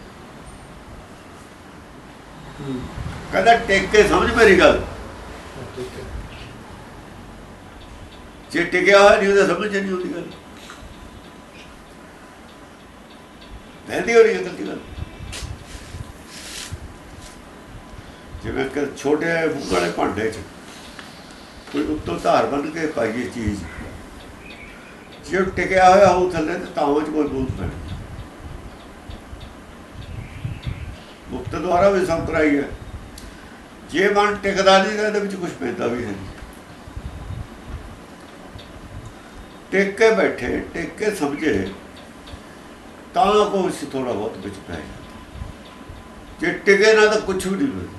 ਕਹਿੰਦਾ ਟਿਕ ਕੇ ਸਮਝ ਮੇਰੀ ਗੱਲ, ਜੇ ਟਿਕਿਆ ਹੋਇਆ ਨਹੀਂ ਉਹਦਾ ਸਮਝ ਨਹੀਂ ਆਉਂਦੀ ਗੱਲ, ਬਹਿੰਦੀ ਹੋ ਰਹੀ ਹੈ ਗਲਤੀ ਗੱਲ। ਜਿਵੇਂ ਕਿ ਛੋਟੇ ਮੂੰਹ ਵਾਲੇ ਭਾਂਡੇ 'ਚ ਕੋਈ ਉੱਤੋਂ ਧਾਰ ਬੰਨ ਕੇ ਪਾਈਏ ਚੀਜ਼, ਜੇ ਟਿਕਿਆ ਹੋਇਆ ਉਹ ਥੱਲੇ ਤੇ ਤਾਵਾਂ 'ਚ ਕੋਈ ਬੂਤ ਪੈਣੀ। ਮੁਕਤ ਦੁਆਰਾ ਵੀ ਸਮ ਕਰਾਈ ਹੈ, ਜੇ ਮਨ ਟਿਕਦਾ ਨਹੀਂ ਤਾਂ ਇਹਦੇ ਵਿੱਚ ਕੁਝ ਪੈਂਦਾ ਵੀ ਹੈ ਨਹੀਂ। ਟਿਕ ਕੇ ਬੈਠੇ, ਟਿਕ ਕੇ ਸਮਝੇ ਤਾਂ ਕੁਛ ਥੋੜਾ ਬਹੁਤ ਵਿੱਚ ਪੈ ਜਾਂਦਾ। ਜੇ ਟਿਕੇ ਨਾ ਤਾਂ ਕੁਛ ਵੀ ਨਹੀਂ ਮਿਲਦਾ।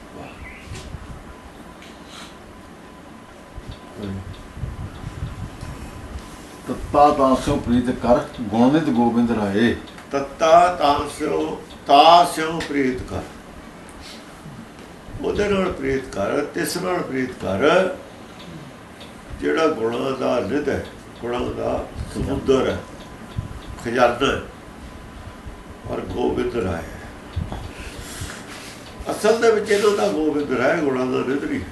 ਤੱਤਾ ਤਾਸਿਓ ਪ੍ਰੀਤ ਕਰ ਗੁਣਨਿਤ ਗੋਬਿੰਦ ਰਾਏ। ਤੱਤਾ ਤਾਸਿਓ ਤਾਸਿਓ ਪ੍ਰੀਤ ਕਰ, ਉਹਦੇ ਨਾਲ ਪ੍ਰੀਤ ਕਰ, ਤਿਸ ਨਾਲ ਪ੍ਰੀਤ ਕਰ ਜਿਹੜਾ ਗੁਣਾਂ ਦਾ ਨਿਧ ਹੈ, ਗੁਣਾਂ ਦਾ ਸਮੁੰਦਰ ਹੈ, ਖਜ਼ਾਨਾ ਹੈ, ਔਰ ਗੋਬਿੰਦ ਰਾਏ ਹੈ। ਅਸਲ ਦੇ ਵਿੱਚ ਇਹਨਾਂ ਦਾ ਗੋਬਿੰਦ ਰਾਏ ਗੁਣਾਂ ਦਾ ਨਿਧ ਨਹੀਂ।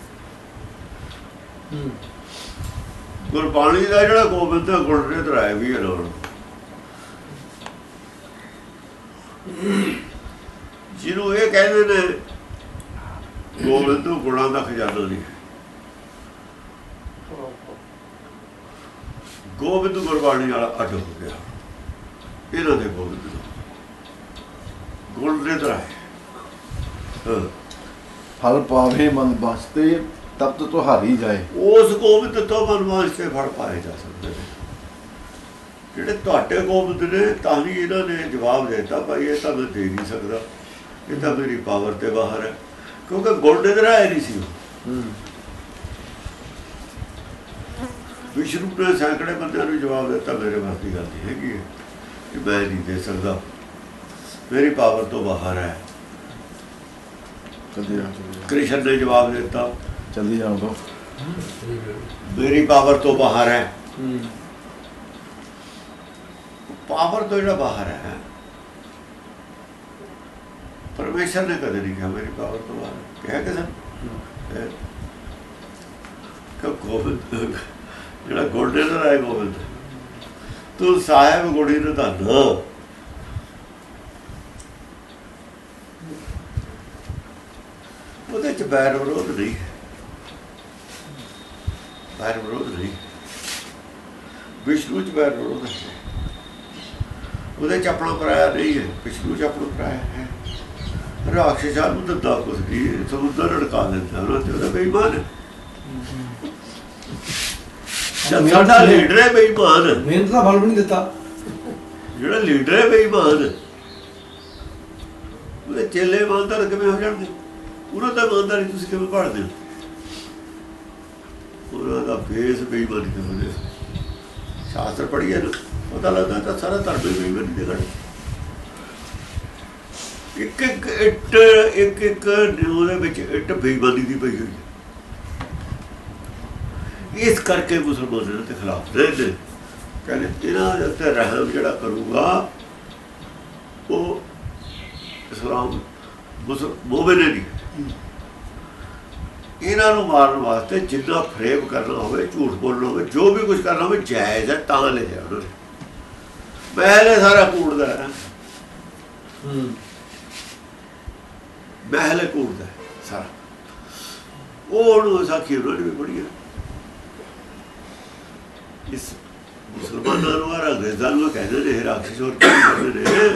ਗੁਰਬਾਣੀ ਦਾ ਜਿਹੜਾ ਗੋਬਿੰਦ ਹੈ ਗੁਣ ਨਿਧ ਰਾਏ ਵੀ ਹੈ ਨਾਲ। ਜਿਹਨੂੰ ਇਹ ਕਹਿੰਦੇ ਨੇ ਗੋਬਿੰਦ ਨੂੰ ਗੁਣਾਂ ਦਾ ਖਜ਼ਾਨਾ ਨਹੀਂ ਹੈ। ਗੋਬਿੰਦ ਗੁਰਬਾਣੀ ਵਾਲਾ ਅੱਡ ਹੋ ਗਿਆ ਇਹਨਾਂ ਦੇ ਗੋਬਿੰਦ ਨੂੰ। ਗੁਣ ਨਿਧ ਰਾਏ ਫਲ ਪਾਵੇ ਮਨ ਬਸਤੇ ਤਬ ਤੋਂ ਤੁਹਾਰੀ ਜਾਏ। ਉਸ ਗੋਬਿੰਦ ਤੋਂ ਮਨ ਵਾਸਤੇ ਫਲ ਪਾਏ ਜਾ ਸਕਦੇ ਨੇ। ਜਿਹੜੇ ਤੁਹਾਡੇ ਗੋਬਿੰਦ ਨੇ ਤਾਂ ਹੀ ਇਹਨਾਂ ਨੇ ਜਵਾਬ ਦੇ ਦਿੱਤਾ ਭਾਈ ਇਹ ਤਾਂ ਮੈਂ ਦੇ ਨਹੀਂ ਸਕਦਾ, ਇਹ ਤਾਂ ਮੇਰੀ ਪਾਵਰ ਤੇ ਬਾਹਰ ਹੈ, ਕਿਉਂਕਿ ਗੁਣ ਨਿਧ ਰਾਏ ਨਹੀਂ ਸੀ। ਵਿਸ਼ਨੂੰ ਨੇ ਸੈਂਕੜੇ ਬੰਦਿਆਂ ਨੂੰ ਜਵਾਬ ਦਿੱਤਾ ਮੇਰੇ ਵਾਸ ਦੀ ਗੱਲ ਨਹੀਂ ਹੈਗੀ ਹੈ, ਕਿ ਮੈਂ ਨਹੀਂ ਦੇ ਸਕਦਾ, ਮੇਰੀ ਪਾਵਰ ਤੋਂ ਬਾਹਰ ਹੈ। ਕ੍ਰਿਸ਼ਨ ਨੇ ਜਵਾਬ ਦਿੱਤਾ ਚੱਲੀ ਜਾਣ ਦੋ, ਮੇਰੀ ਪਾਵਰ ਤੋਂ ਬਾਹਰ ਹੈ। ਪਾਵਰ ਤੋਂ ਜਿਹੜਾ ਬਾਹਰ ਹੈ ਪਰਮੇਸ਼ਰ ਨੇ ਕਦੇ ਨਹੀਂ ਕਿਹਾ ਮੇਰੀ ਪਾਵਰ ਤੋਂ ਬਾਹਰ। ਕਿਹਾ ਕਿਸੇ ਗੋਬਿੰਦ ਜਿਹੜਾ ਗੋਡੇ ਦਾ ਰਾਏ ਗੋਬਿੰਦ, ਤੂੰ ਸਾਹਿਬ ਗੋੜੀ ਨੂੰ ਧੰਨ, ਉਹਦੇ ਚ ਬੈਰ ਵਿਰੋਧ ਨਹੀਂ ਹੈ, ਬੈਰ ਵਿਰੋਧ ਨਹੀਂ। ਵਿਸ਼ਨੂੰ ਚ ਬੈਰ ਵਿਰੋਧ ਹੈ, ਉਹਦੇ ਚ ਆਪਣਾ ਪਰਾਇਆ ਨਹੀਂ ਹੈ, ਵਿਸ਼ਨੂੰ ਚ ਆਪਣਾ ਪਰਾਇਆ ਹੈ। ਰਾਖਸ਼ਾਂ ਨੂੰ ਤਾਂ ਦਾ ਕੁਛ ਨਹੀਂ, ਸਮੁੰਦਰ ਰੜਕਾ ਦਿੰਦਾ ਉਹਨਾਂ ਤੇ, ਉਹਦਾ ਬੇਈਮਾਨ ਹੈ। ਸਾਡਾ ਲੀਡਰ ਹੈ ਬੇਈਮਾਨ, ਮਿਹਨਤ ਦਾ ਫਲ ਵੀ ਨਹੀਂ ਦਿੱਤਾ। ਜਿਹੜਾ ਲੀਡਰ ਹੈ ਬੇਈਮਾਨ, ਉਹਦੇ ਚੇਲੇ ਇਮਾਨਦਾਰ ਕਿਵੇਂ ਹੋ ਜਾਣਗੇ? ਉਹਨਾਂ ਦਾ ਇਮਾਨਦਾਰੀ ਤੁਸੀਂ ਕਿਵੇਂ ਪੜ੍ਹਦੇ ਹੋ? ਉਹਨਾਂ ਦਾ ਬੇਸ ਬੇਈਮਾਨੀ ਦੇ ਹੁੰਦੇ। ਸ਼ਾਸਤਰ ਪੜ੍ਹੀਏ ਨਾ ਪਤਾ ਲੱਗਦਾ ਤਾਂ ਸਾਰਾ ਧਰਮ ਬੇਈਮਾਨੀ ਦੇ ਘੜ। ਇੱਕ ਇੱਕ ਇੱਟ, ਇੱਕ ਇੱਕ ਉਹਦੇ ਵਿੱਚ ਇੱਟ ਬੇਈਮਾਨੀ ਦੀ ਪਈ ਹੋਈ ਹੈ। ਇਸ ਕਰਕੇ ਮੁਸਲਮਾਨਾਂ ਦੇ ਖਿਲਾਫ ਰਹਿੰਦੇ, ਕਹਿੰਦੇ ਇਹਨਾਂ ਦੇ ਉੱਤੇ ਰਹਿਮ ਜਿਹੜਾ ਕਰੂਗਾ ਉਹ ਇਸਲਾਮ ਮੋਮਨ ਨਹੀਂ। ਇਹਨਾਂ ਨੂੰ ਮਾਰਨ ਵਾਸਤੇ ਜਿੰਨਾ ਫਰੇਬ ਕਰਨਾ ਹੋਵੇ, ਝੂਠ ਬੋਲਣਾ ਹੋਵੇ, ਜੋ ਵੀ ਕੁਝ ਕਰਨਾ ਹੋਵੇ ਜਾਇਜ਼ ਹੈ ਤਾਂ ਲੈ ਜਾ। ਉਹਨਾਂ ਨੇ ਮਹਿਲ ਸਾਰਾ ਕੂੜਦਾ ਹੈ, ਮਹਿਲ ਕੂੜਦਾ ਸਾਰਾ। ਉਹ ਉਹਨੂੰ ਸਾਖੀ ਉਹਨਾਂ ਨੇ ਵੀ ਪੜ੍ਹੀ ਹੈ। ਇਸ ਮੁਸਲਮਾਨਾਂ ਨੂੰ ਆ ਅੰਗਰੇਜ਼ਾਂ ਨੂੰ ਕਹਿੰਦੇ ਨੇ ਰਾਖਸ਼ ਹੋਰ ਕੀ ਕਹਿੰਦੇ ਨੇ।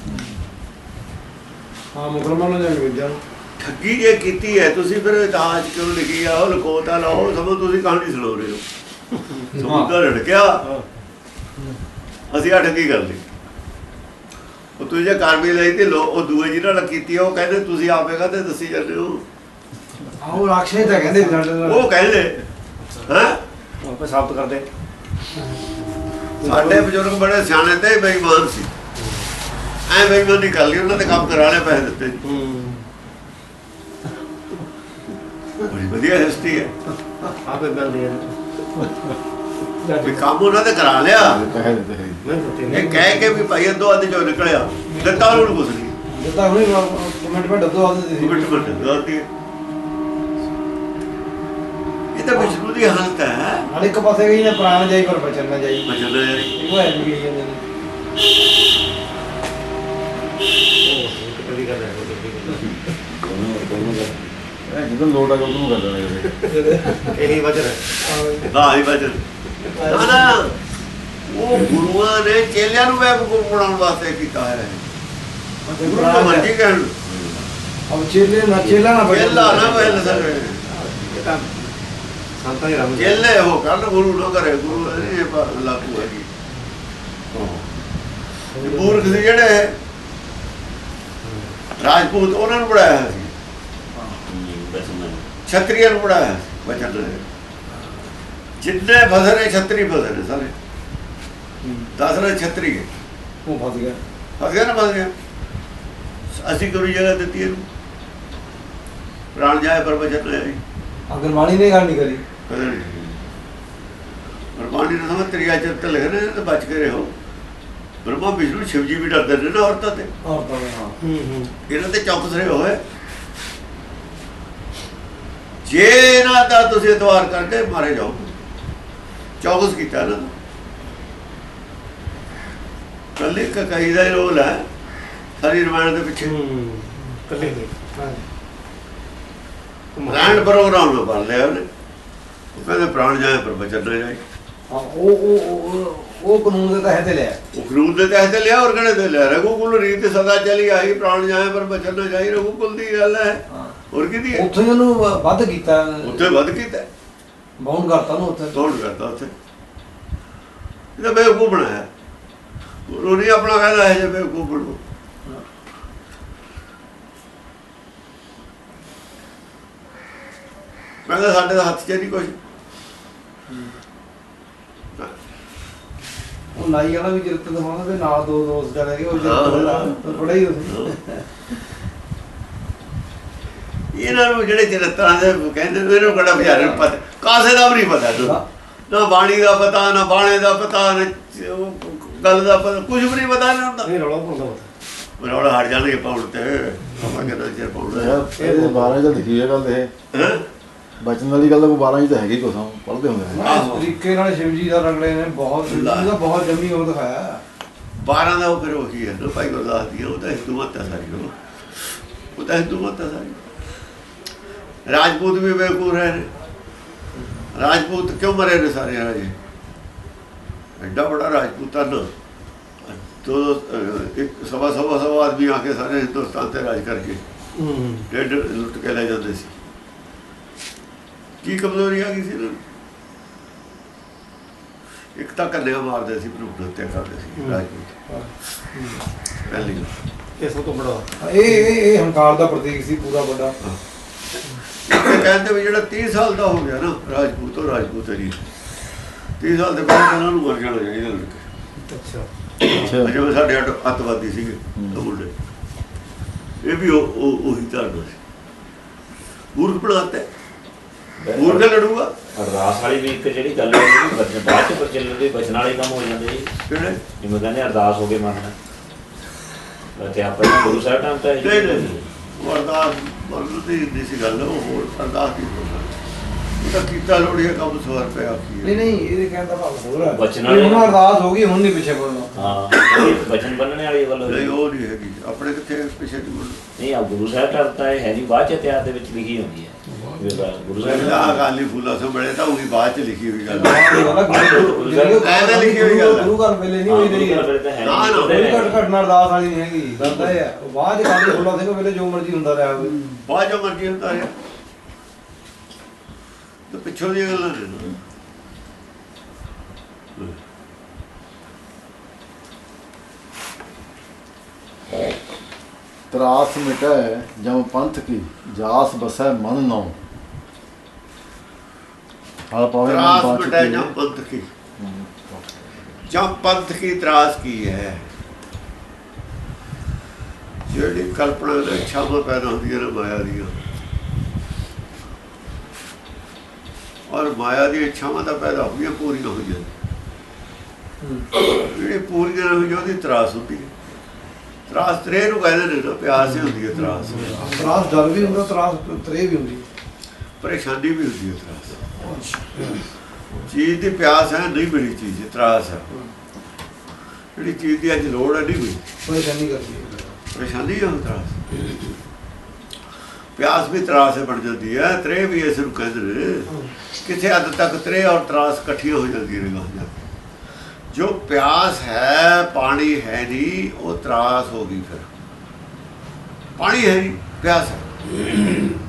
ਹਾਂ ਮੁਸਲਮਾਨਾਂ ਜਾਂ ਅੰਗਰੇਜ਼ਾਂ ਨੂੰ ਠੱਗੀ ਜੇ ਕੀਤੀ ਹੈ ਤੁਸੀਂ, ਫਿਰ ਇਤਿਹਾਸ ਕਿਉਂ ਲਿਖੀ ਆ? ਉਹ ਲਕੋ ਤਾਂ ਲਾਓ, ਸਗੋਂ ਤੁਸੀਂ ਕਹਾਣੀ ਸੁਣਾਓ ਰਹੇ ਹੋ। ਸਮੁੰਦਰ ਰੜਕਿਆ, ਅਸੀਂ ਆ ਠੱਗੀ ਕਰ ਲਈ। ਉਹ ਤੁਸੀਂ ਜੇ ਕਰ ਵੀ ਲਈ ਤੇ ਲੋ ਉਹ ਦੂਏ ਜਿਹਨਾਂ ਨਾਲ ਕੀਤੀ ਆ ਉਹ ਕਹਿੰਦੇ ਤੁਸੀਂ ਆਪੇਗਾ ਤੇ ਦੱਸੀ ਜਾਂਦੇ ਹੋ। ਆਹੋ ਰਾਖਸ਼ ਤਾਂ ਕਹਿੰਦੇ ਉਹ ਕਹਿੰਦੇ ਹੈਂ ਆਪੇ ਸਾਬਤ ਕਰਦੇ। ਸਾਡੇ ਬਜ਼ੁਰਗ ਬੜੇ ਸਿਆਣੇ ਤੇ ਬੇਈਮਾਨ ਸੀ, ਐ ਬੇਈਮਾਨੀ ਕਰ ਲਈ, ਉਹਨਾਂ ਦੇ ਕੰਮ ਕਰਾ ਲਿਆ, ਪੈਸੇ ਦਿੱਤੇ। ਬੜੀ ਵਧੀਆ ਹਿਸਟਰੀ ਹੈ। ਆਪੇ ਬੰਦੇ ਵੀ ਕੰਮ ਉਹਨਾਂ ਦੇ ਕਰਾ ਲਿਆ, ਪੈਸੇ ਦਿੱਤੇ ਇਹ ਕਹਿ ਕੇ ਵੀ ਭਾਈ ਅੱਧੋ ਅੱਧ ਚੋਂ ਨਿਕਲਿਆ, ਦਿੱਤਾ ਉਹਨੂੰ ਕੁਛ ਨਹੀਂ। ਦਿੱਤਾ ਹੁਣੇ ਕਮੈਂਟਮੈਂਟ ਅੱਧੋ ਅੱਧ ਦੀ ਸੀ। ਇਹ ਤਾਂ ਵਿਸ਼ਨੂੰ ਦੀ ਹਾਲਤ ਹੈ। ਨਾਲ ਇੱਕ ਪਾਸੇ ਗਈ ਨਾ ਪ੍ਰਾਣ ਜਾਈ ਪਰ ਬਚਨ ਨਾ ਜਾਈ। ਬਚਨ ਨਾ ਜਾਈ। ਉਹ ਐ ਵੀ ਗਈ ਜਾਂਦੇ ਨੇ। ਉਹ ਕਦੀ ਕਰਦਾ ਜਦੋਂ ਲੋੜ ਆ ਉਹਨੂੰ ਕਰ ਦੇਣਾ। ਇਹੀ ਵਜਨ ਹਾਂ ਇਹ ਵਜਨ ਨਾ ਨਾ ਉਹ ਗੁਰੂਆਂ ਨੇ ਚੇਲਿਆਂ ਨੂੰ ਬੇਵਕੂਫ ਬਣਾਉਣ ਵਾਸਤੇ ਕੀਤਾ ਹੈ। ਮਰਜੀ ਕਹਿਣ ਅਬ ਚੇਲੇ ਨਾ ਚੇਲਾ ਨਾ ਬਣੇ ਚੇਲਾ ਨਾ ਬਣ ਸਕੇ ਇਹ ਤਾਂ ਸੰਤਾਂ ਹੀ ਰੰਗ ਚੇਲੇ ਹੋ ਕਰਨ ਗੁਰੂ ਨਾ ਕਰੇ ਗੁਰੂ ਇਹ ਪ- ਲਾਗੂ ਹੈਗੀ ਮੂਰਖ ਸੀ ਜਿਹੜੇ ਰਾਜਪੂਤ ਉਹਨਾਂ ਨੂੰ ਬਣਾਇਆ ਸੀ ਛਤਰੀਆਂ ਨੂੰ ਬਣਾਇਆ ਸੀ ਬਚਨ ਨੇ ਜਿੰਨੇ ਫਸਲ ਨੇ ਛਤਰੀ ਫਸਲ ਨੇ ਸਾਰੇ ਦਸ ਨੇ ਛਤਰੀ ਹੈ ਉਹ ਫਸ ਗਿਆ ਫਸ ਗਿਆ ਨਾ ਫਸ ਗਿਆ ਅਸੀਂ ਗੁਰੂ ਜਗ੍ਹਾ ਦਿੱਤੀ ਇਹਨੂੰ ਪ੍ਰਾਣ ਜਾਏ ਪਰ ਬਚਨ ਲੈ ਅਗਰ ਬਾਣੀ ਨੇ ਗੱਲ ਨਹੀਂ ਕਰੀ ਗੁਰਬਾਣੀ ਨੂੰ ਸਮਝ ਤਰੀਆ ਚਿੱਤ ਲਿਖਣੇ ਤੇ ਬਚ ਕੇ ਰਹੋ ਬ੍ਰਹਮਾ ਵਿਸ਼ਨੂੰ ਸ਼ਿਵ ਜੀ ਵੀ ਡਰਦੇ ਨੇ ਨਾ ਔਰਤਾਂ ਤੇ ਔਰਤਾਂ ਦੇ ਹਾਂ ਹੂੰ ਹੂੰ ਇਹਨਾਂ ਤੇ ਚੌਕਸ ਰਹੇ ਹੋਏ ਜੇ ਇਹਨਾਂ ਦਾ ਤੁਸੀਂ ਦਵਾਰ ਕਰਕੇ ਮਾਰੇ ਜਾਓ ਚੌਕਸ ਕੀਤਾ ਨਾ ਕੱਲੇ ਕਕਾਈ ਦਾ ਹੀ ਰੋਲ ਹੈ ਸਾਰੀ ਰਮਾਇਣ ਦੇ ਪਿੱਛੇ ਹੂੰ ਕੱਲੇ ਦੇ ਹਾਂ ਲੈਂਡ ਪ੍ਰੋਗਰਾਮ ਨੂੰ ਬਣ ਲਿਆ ਉਹਨੇ ਉਹ ਕਹਿੰਦੇ ਪ੍ਰਾਣ ਜਾਏ ਪਰ ਬਚਨ ਨਾ ਜਾਏ ਹਾਂ ਉਹ ਉਹ ਉਹ ਉਹ ਕਾਨੂੰਨ ਦੇ ਤਹਿਤ ਲਿਆ ਉਹ ਕਾਨੂੰਨ ਦੇ ਤਹਿਤ ਲਿਆ ਔਰ ਕਿਹੜੇ ਤੇ ਲਿਆ ਰਘੂਕੁਲ ਰੀਤ ਸਦਾ ਚਲੀ ਆਈ ਪ੍ਰਾਣ ਜਾਏ ਪਰ ਬਚਨ ਨਾ ਜਾਏ ਰਘੂਕੁਲ ਦੀ ਗੱਲ ਹੈ ਹੋਰ ਕਿਹਦੀ ਹੈ ਉੱਥੇ ਉਹਨੂੰ ਵੱਧ ਕੀਤਾ ਉੱਥੇ ਵੱਧ ਕੀਤਾ ਬਾਉਂਡ ਕਰਤਾ ਉਹਨੂੰ ਉੱਥੇ ਤੋੜ ਕਰਤਾ ਉੱਥੇ ਇਹਦਾ ਬੇਵਕੂਫ ਬਣਾਇਆ ਗੁਰੂ ਨੇ ਆਪਣਾ ਕਹਿੰਦਾ ਹੈ ਜੇ ਬੇਵਕੂਫ ਬਣੋ ਕਹਿੰਦਾ ਸਾਡੇ ਦਾ ਹੱਥ 'ਚ ਨਹੀਂ ਕੁਛ ਉਹ ਨਾਈ ਵਾਲਾ ਵੀ ਚਰਿੱਤਰ ਦਿਖਾਉਂਦਾ ਤੇ ਨਾਲ ਦੋ ਦੋਸਤ ਚਲੇ ਗਏ ਉਹ ਚਰਿੱਤਰ ਥੋੜਾ ਹੀ ਉਸ ਇਹਨਾਂ ਨੂੰ ਜਿਹੜੇ ਚਰਿੱਤਰਾਂ ਦੇ ਕਹਿੰਦੇ ਨੇ ਇਹਨੂੰ ਕਿਹੜਾ ਵਿਚਾਰੇ ਨੂੰ ਪਤਾ ਕਾਸੇ ਦਾ ਵੀ ਨਹੀਂ ਪਤਾ ਇਹਨੂੰ। ਨਾ ਬਾਣੀ ਦਾ ਪਤਾ ਨਾ ਬਾਣੇ ਦਾ ਪਤਾ ਨਾ ਉਹ ਗੱਲ ਦਾ ਪਤਾ ਕੁਝ ਵੀ ਨਹੀਂ ਪਤਾ ਇਹਨਾਂ ਦਾ ਇਹ ਰੌਲਾ ਪਾਉਂਦਾ ਰੌਲਾ ਹਟ ਜਾਣਗੇ ਪਾਉਣ ਤੇ ਆਪਾਂ ਕਿਹਦਾ ਚਿਰ ਪਾਉਣਾ ਇਹ ਬਾਰਾਂ ਚ ਲਿਖੀ ਹੈ ਗੱਲ ਇਹ ਹੈ ਬਚਨ ਵਾਲੀ ਗੱਲ ਤਾਂ ਕੋਈ ਬਾਰਾਂ ਚ ਤਾਂ ਹੈਗੀ ਕੁਛ ਪੜ੍ਹਦੇ ਹੁੰਦੇ ਨੇ ਇਸ ਤਰੀਕੇ ਨਾਲ ਸ਼ਿਵ ਜੀ ਦਾ ਰੰਗਲੇ ਨੇ ਬਹੁਤ ਇਹਦਾ ਬਹੁਤ ਜੰਮੀ ਉਹ ਦਿਖਾਇਆ ਬਾਰਾਂ ਦਾ ਉਹ ਫਿਰ ਉਹੀ ਹੈ ਨਾ ਭਾਈ ਗੁਰਦਾਸ ਦੀ ਉਹ ਤਾਂ ਹਿੰਦੂ ਮਤ ਹੈ ਸਾਰੀ ਉਹ ਉਹ ਤਾਂ ਹਿੰਦੂ ਮਤ ਹੈ ਸਾਰੀ ਰਾਜਪੂਤ ਵੀ ਬੇਵਕੂਫ ਰਹੇ ਨੇ ਰਾਜਪੂਤ ਕਿਉਂ ਮਰੇ ਨੇ ਸਾਰੇ ਰਾਜੇ ਐਡਾ ਬੜਾ ਰਾਜਪੂਤਾਂ ਨਾ ਦੋ ਇੱਕ ਸਵਾ ਸਵਾ ਸਵਾ ਆਦਮੀ ਆ ਕੇ ਸਾਰੇ ਹਿੰਦੁਸਤਾਨ ਤੇ ਰਾਜ ਕਰਕੇ ਹੂੰ ਡੇਢ ਲੁੱਟ ਕੇ ਲੈ ਜਾਂਦੇ ਸੀ ਕੀ ਕਮਜ਼ੋਰੀ ਆ ਗਈ ਸੀ ਇਹਨਾਂ ਨੂੰ ਇੱਕ ਤਾਂ ਕੰਨਿਆ ਮਾਰਦੇ ਸੀ ਭਰੂਣ ਹੱਤਿਆ ਕਰਦੇ ਸੀ ਰਾਜਪੂਤ ਪਹਿਲੀ ਇਹ ਸਭ ਤੋਂ ਬੜਾ ਇਹ ਇਹ ਇਹ ਹੰਕਾਰ ਦਾ ਪ੍ਰਤੀਕ ਸੀ ਪੂਰਾ ਵੱਡਾ ਇਹ ਕਹਿੰਦੇ ਵੀ ਜਿਹੜਾ ਤੀਹ ਸਾਲ ਦਾ ਹੋ ਗਿਆ ਨਾ ਰਾਜਪੂਤ ਉਹ ਰਾਜਪੂਤ ਨਹੀਂ ਤੀਹ ਸਾਲ ਦੇ ਬਾਅਦ ਉਹਨਾਂ ਨੂੰ ਮਰ ਜਾਣਾ ਚਾਹੀਦਾ ਲੜਕੇ ਅੱਛਾ ਅੱਛਾ ਜਿਵੇਂ ਸਾਡੇ ਅੱਡ ਅੱਤਵਾਦੀ ਸੀਗੇ ਉਹ ਮੁੰਡੇ ਇਹ ਵੀ ਉਹ ਉਹ- ਉਹੀ ਧਾਰਨਾ ਸੀ ਮੂਰਖ ਬਣਾਤੇ ਮੂਰਖ ਲੜੂਗਾ ਅਰਦਾਸ ਵਾਲੀ ਵੀ ਇੱਕ ਜਿਹੜੀ ਗੱਲ ਹੈ ਕਿ ਬਚਨ ਬਾਅਦ ਚ ਪ੍ਰਚਲਨ ਦੇ ਬਚਨ ਵਾਲੇ ਕੰਮ ਹੋ ਜਾਂਦੇ ਜੀ ਕਿਹੜੇ ਜਿਵੇਂ ਕਹਿੰਦੇ ਅਰਦਾਸ ਹੋ ਕੇ ਮੰਨਣਾ ਤੇ ਆਪਾਂ ਨੂੰ ਗੁਰੂ ਸਾਹਿਬ ਟਾਈਮ ਤਾਂ ਇਹ ਨਹੀਂ ਨਹੀਂ ਉਹ ਅਰਦਾਸ ਮਰਨ ਦੀ ਹੁੰਦੀ ਸੀ ਗੱਲ ਉਹ ਹੋਰ ਅਰਦਾਸ ਨਹੀਂ ਹੁੰਦਾ ਉਹ ਤਾਂ ਕੀਤਾ ਲੋੜੀਆ ਕੰਮ ਸਵਾਰ ਪਿਆ ਨਹੀਂ ਕੀ ਨਹੀਂ ਇਹਦੇ ਕਹਿਣ ਦਾ ਭਾਵ ਹੋਰ ਹੈ ਬਚਨ ਵੀ ਹੁਣ ਅਰਦਾਸ ਹੋ ਗਈ ਹੁਣ ਨਹੀਂ ਪਿੱਛੇ ਮੁੜਨਾ ਹਾਂ ਇਹ ਬਚਨ ਬੰਨਣੇ ਵਾਲੀ ਗੱਲ ਹੋਈ। ਨਹੀਂ ਉਹ ਨਹੀਂ ਹੈਗੀ ਆਪਣੇ ਕਿੱਥੇ ਪਿੱਛੇ ਦੀ ਮੁੰਡ ਨਹੀਂ ਆ ਗੁਰੂ ਸਾਹਿਬ ਟਾਈਮ ਤਾਂ ਇਹ ਹੈ ਨਹੀਂ ਬਾਅਦ ਚ ਇਤਿਹਾਸ ਦੇ ਵਿੱਚ ਲਿਖੀ ਹੁੰਦੀ ਹੈ ਵੀ ਗੁਰੂ ਸਾਹਿਬ ਪਹਿਲਾਂ ਗਾਲੀ ਫੂਲਾ ਸੰਭਲੇ ਤਾਂ ਉਹੀ ਬਾਅਦ ਚ ਲਿਖੀ ਹੋਈ ਗੱਲ ਐਵੇਂ ਲਿਖੀ ਹੋਈ ਗੱਲ ਗੁਰੂ ਘਰ ਵੇਲੇ ਨਹੀਂ ਹੋਈ ਰਹੀ ਗੁਰੂ ਘਰ ਵੇਲੇ ਤਾਂ ਹੈ ਨਾ, ਨਾ, ਨਹੀਂ ਘਟ ਘਟਨਾ ਅਰਦਾਸ ਵਾਲੀ ਨਹੀਂ ਹੈਗੀ ਗੱਲ ਤਾਂ ਇਹ ਹੈ ਉਹ ਬਾਅਦ ਕਾਲੀ ਫੁੱਲਾ ਸਿੰਘ ਵੇਲੇ ਜੋ ਮਰਜ਼ੀ ਹੁੰਦਾ ਰਿਹਾ ਹੋਵੇ ਬਾਅਦ ਜੋ ਮਰਜੀ ਹੁੰਦਾ ਹੈ ਤੇ ਪਿੱਛੋਂ ਦੀਆਂ ਗੱਲਾਂ ਨੇ ਨਾ। ਤਰਾਸ ਮਿਟੈ ਜਮ ਪੰਥ ਕੀ ਜਾਸ ਬਸੈ ਮਨ ਨਉ ਹਾਲ ਪਾਵੇ ਤਰਾਸ ਮਿਟੈ ਜਾਂ ਪੰਥ ਕੀ ਜਾਂ ਪੰਥ ਕੀ ਤਰਾਸ ਕੀ ਹੈ ਜਿਹੜੀ ਕਲਪਨਾ ਦੇ ਇੱਛਾਵਾਂ ਪੈਦਾ ਹੁੰਦੀਆਂ ਨੇ ਮਾਇਆ ਦੀਆਂ ਔਰ ਮਾਇਆ ਦੀਆਂ ਇੱਛਾਵਾਂ ਤਾਂ ਪੈਦਾ ਹੋਈਆਂ ਪੂਰੀਆਂ ਹੋ ਜਾਂਦੀਆਂ ਜਿਹੜੀ ਪੂਰੀਆਂ ਨਾ ਹੋਈ ਉਹਦੀ ਤਰਾਸ ਹੁੰਦੀ ਹੈ ਤਰਾਸ ਤਰੇ ਨੂੰ ਕਹਿੰਦੇ ਨੇ ਨਾ ਪਿਆਸ ਹੀ ਹੁੰਦੀ ਹੈ ਤਰਾਸ ਤਰਾਸ ਡਰ ਵੀ ਹੁੰਦਾ ਤਰਾਸ ਤਰੇ ਵੀ ਹੁੰਦੀ ਪਰੇਸ਼ਾਨੀ ਵੀ ਹੁੰਦੀ ਹੈ ਤਰਾਸ ਚੀਜ਼ ਦੀ ਪਿਆਸ ਹੈ ਨਹੀਂ ਮਿਲੀ ਚੀਜ਼ ਤਰਾਸ ਹੈ ਜਿਹੜੀ ਚੀਜ਼ ਦੀ ਅੱਜ ਲੋੜ ਹੈ ਨਹੀਂ ਮਿਲੀ ਪਰੇਸ਼ਾਨੀ ਕਰਦੀ ਹੈ ਪਰੇਸ਼ਾਨੀ ਹੈ ਤਰਾਸ ਪਿਆਸ ਵੀ ਤਰਾਸ ਹੈ ਬਣ ਜਾਂਦੀ ਹੈ ਤਰੇ ਵੀ ਇਸ ਨੂੰ ਕਹਿੰਦੇ ਨੇ ਕਿਸੇ ਹੱਦ ਤੱਕ ਤਰੇ ਔਰ ਤਰਾਸ ਇਕੱਠੀਆਂ ਹੋ ਜਾਂਦੀਆਂ ਨੇ ਗਾਹਾਂ ਜੋ ਪਿਆਸ ਹੈ ਪਾਣੀ ਹੈ ਨਹੀਂ ਉਹ ਤਰਾਸ ਹੋ ਗਈ ਫਿਰ ਪਾਣੀ ਹੈ ਨਹੀਂ ਪਿਆਸ ਹੈ।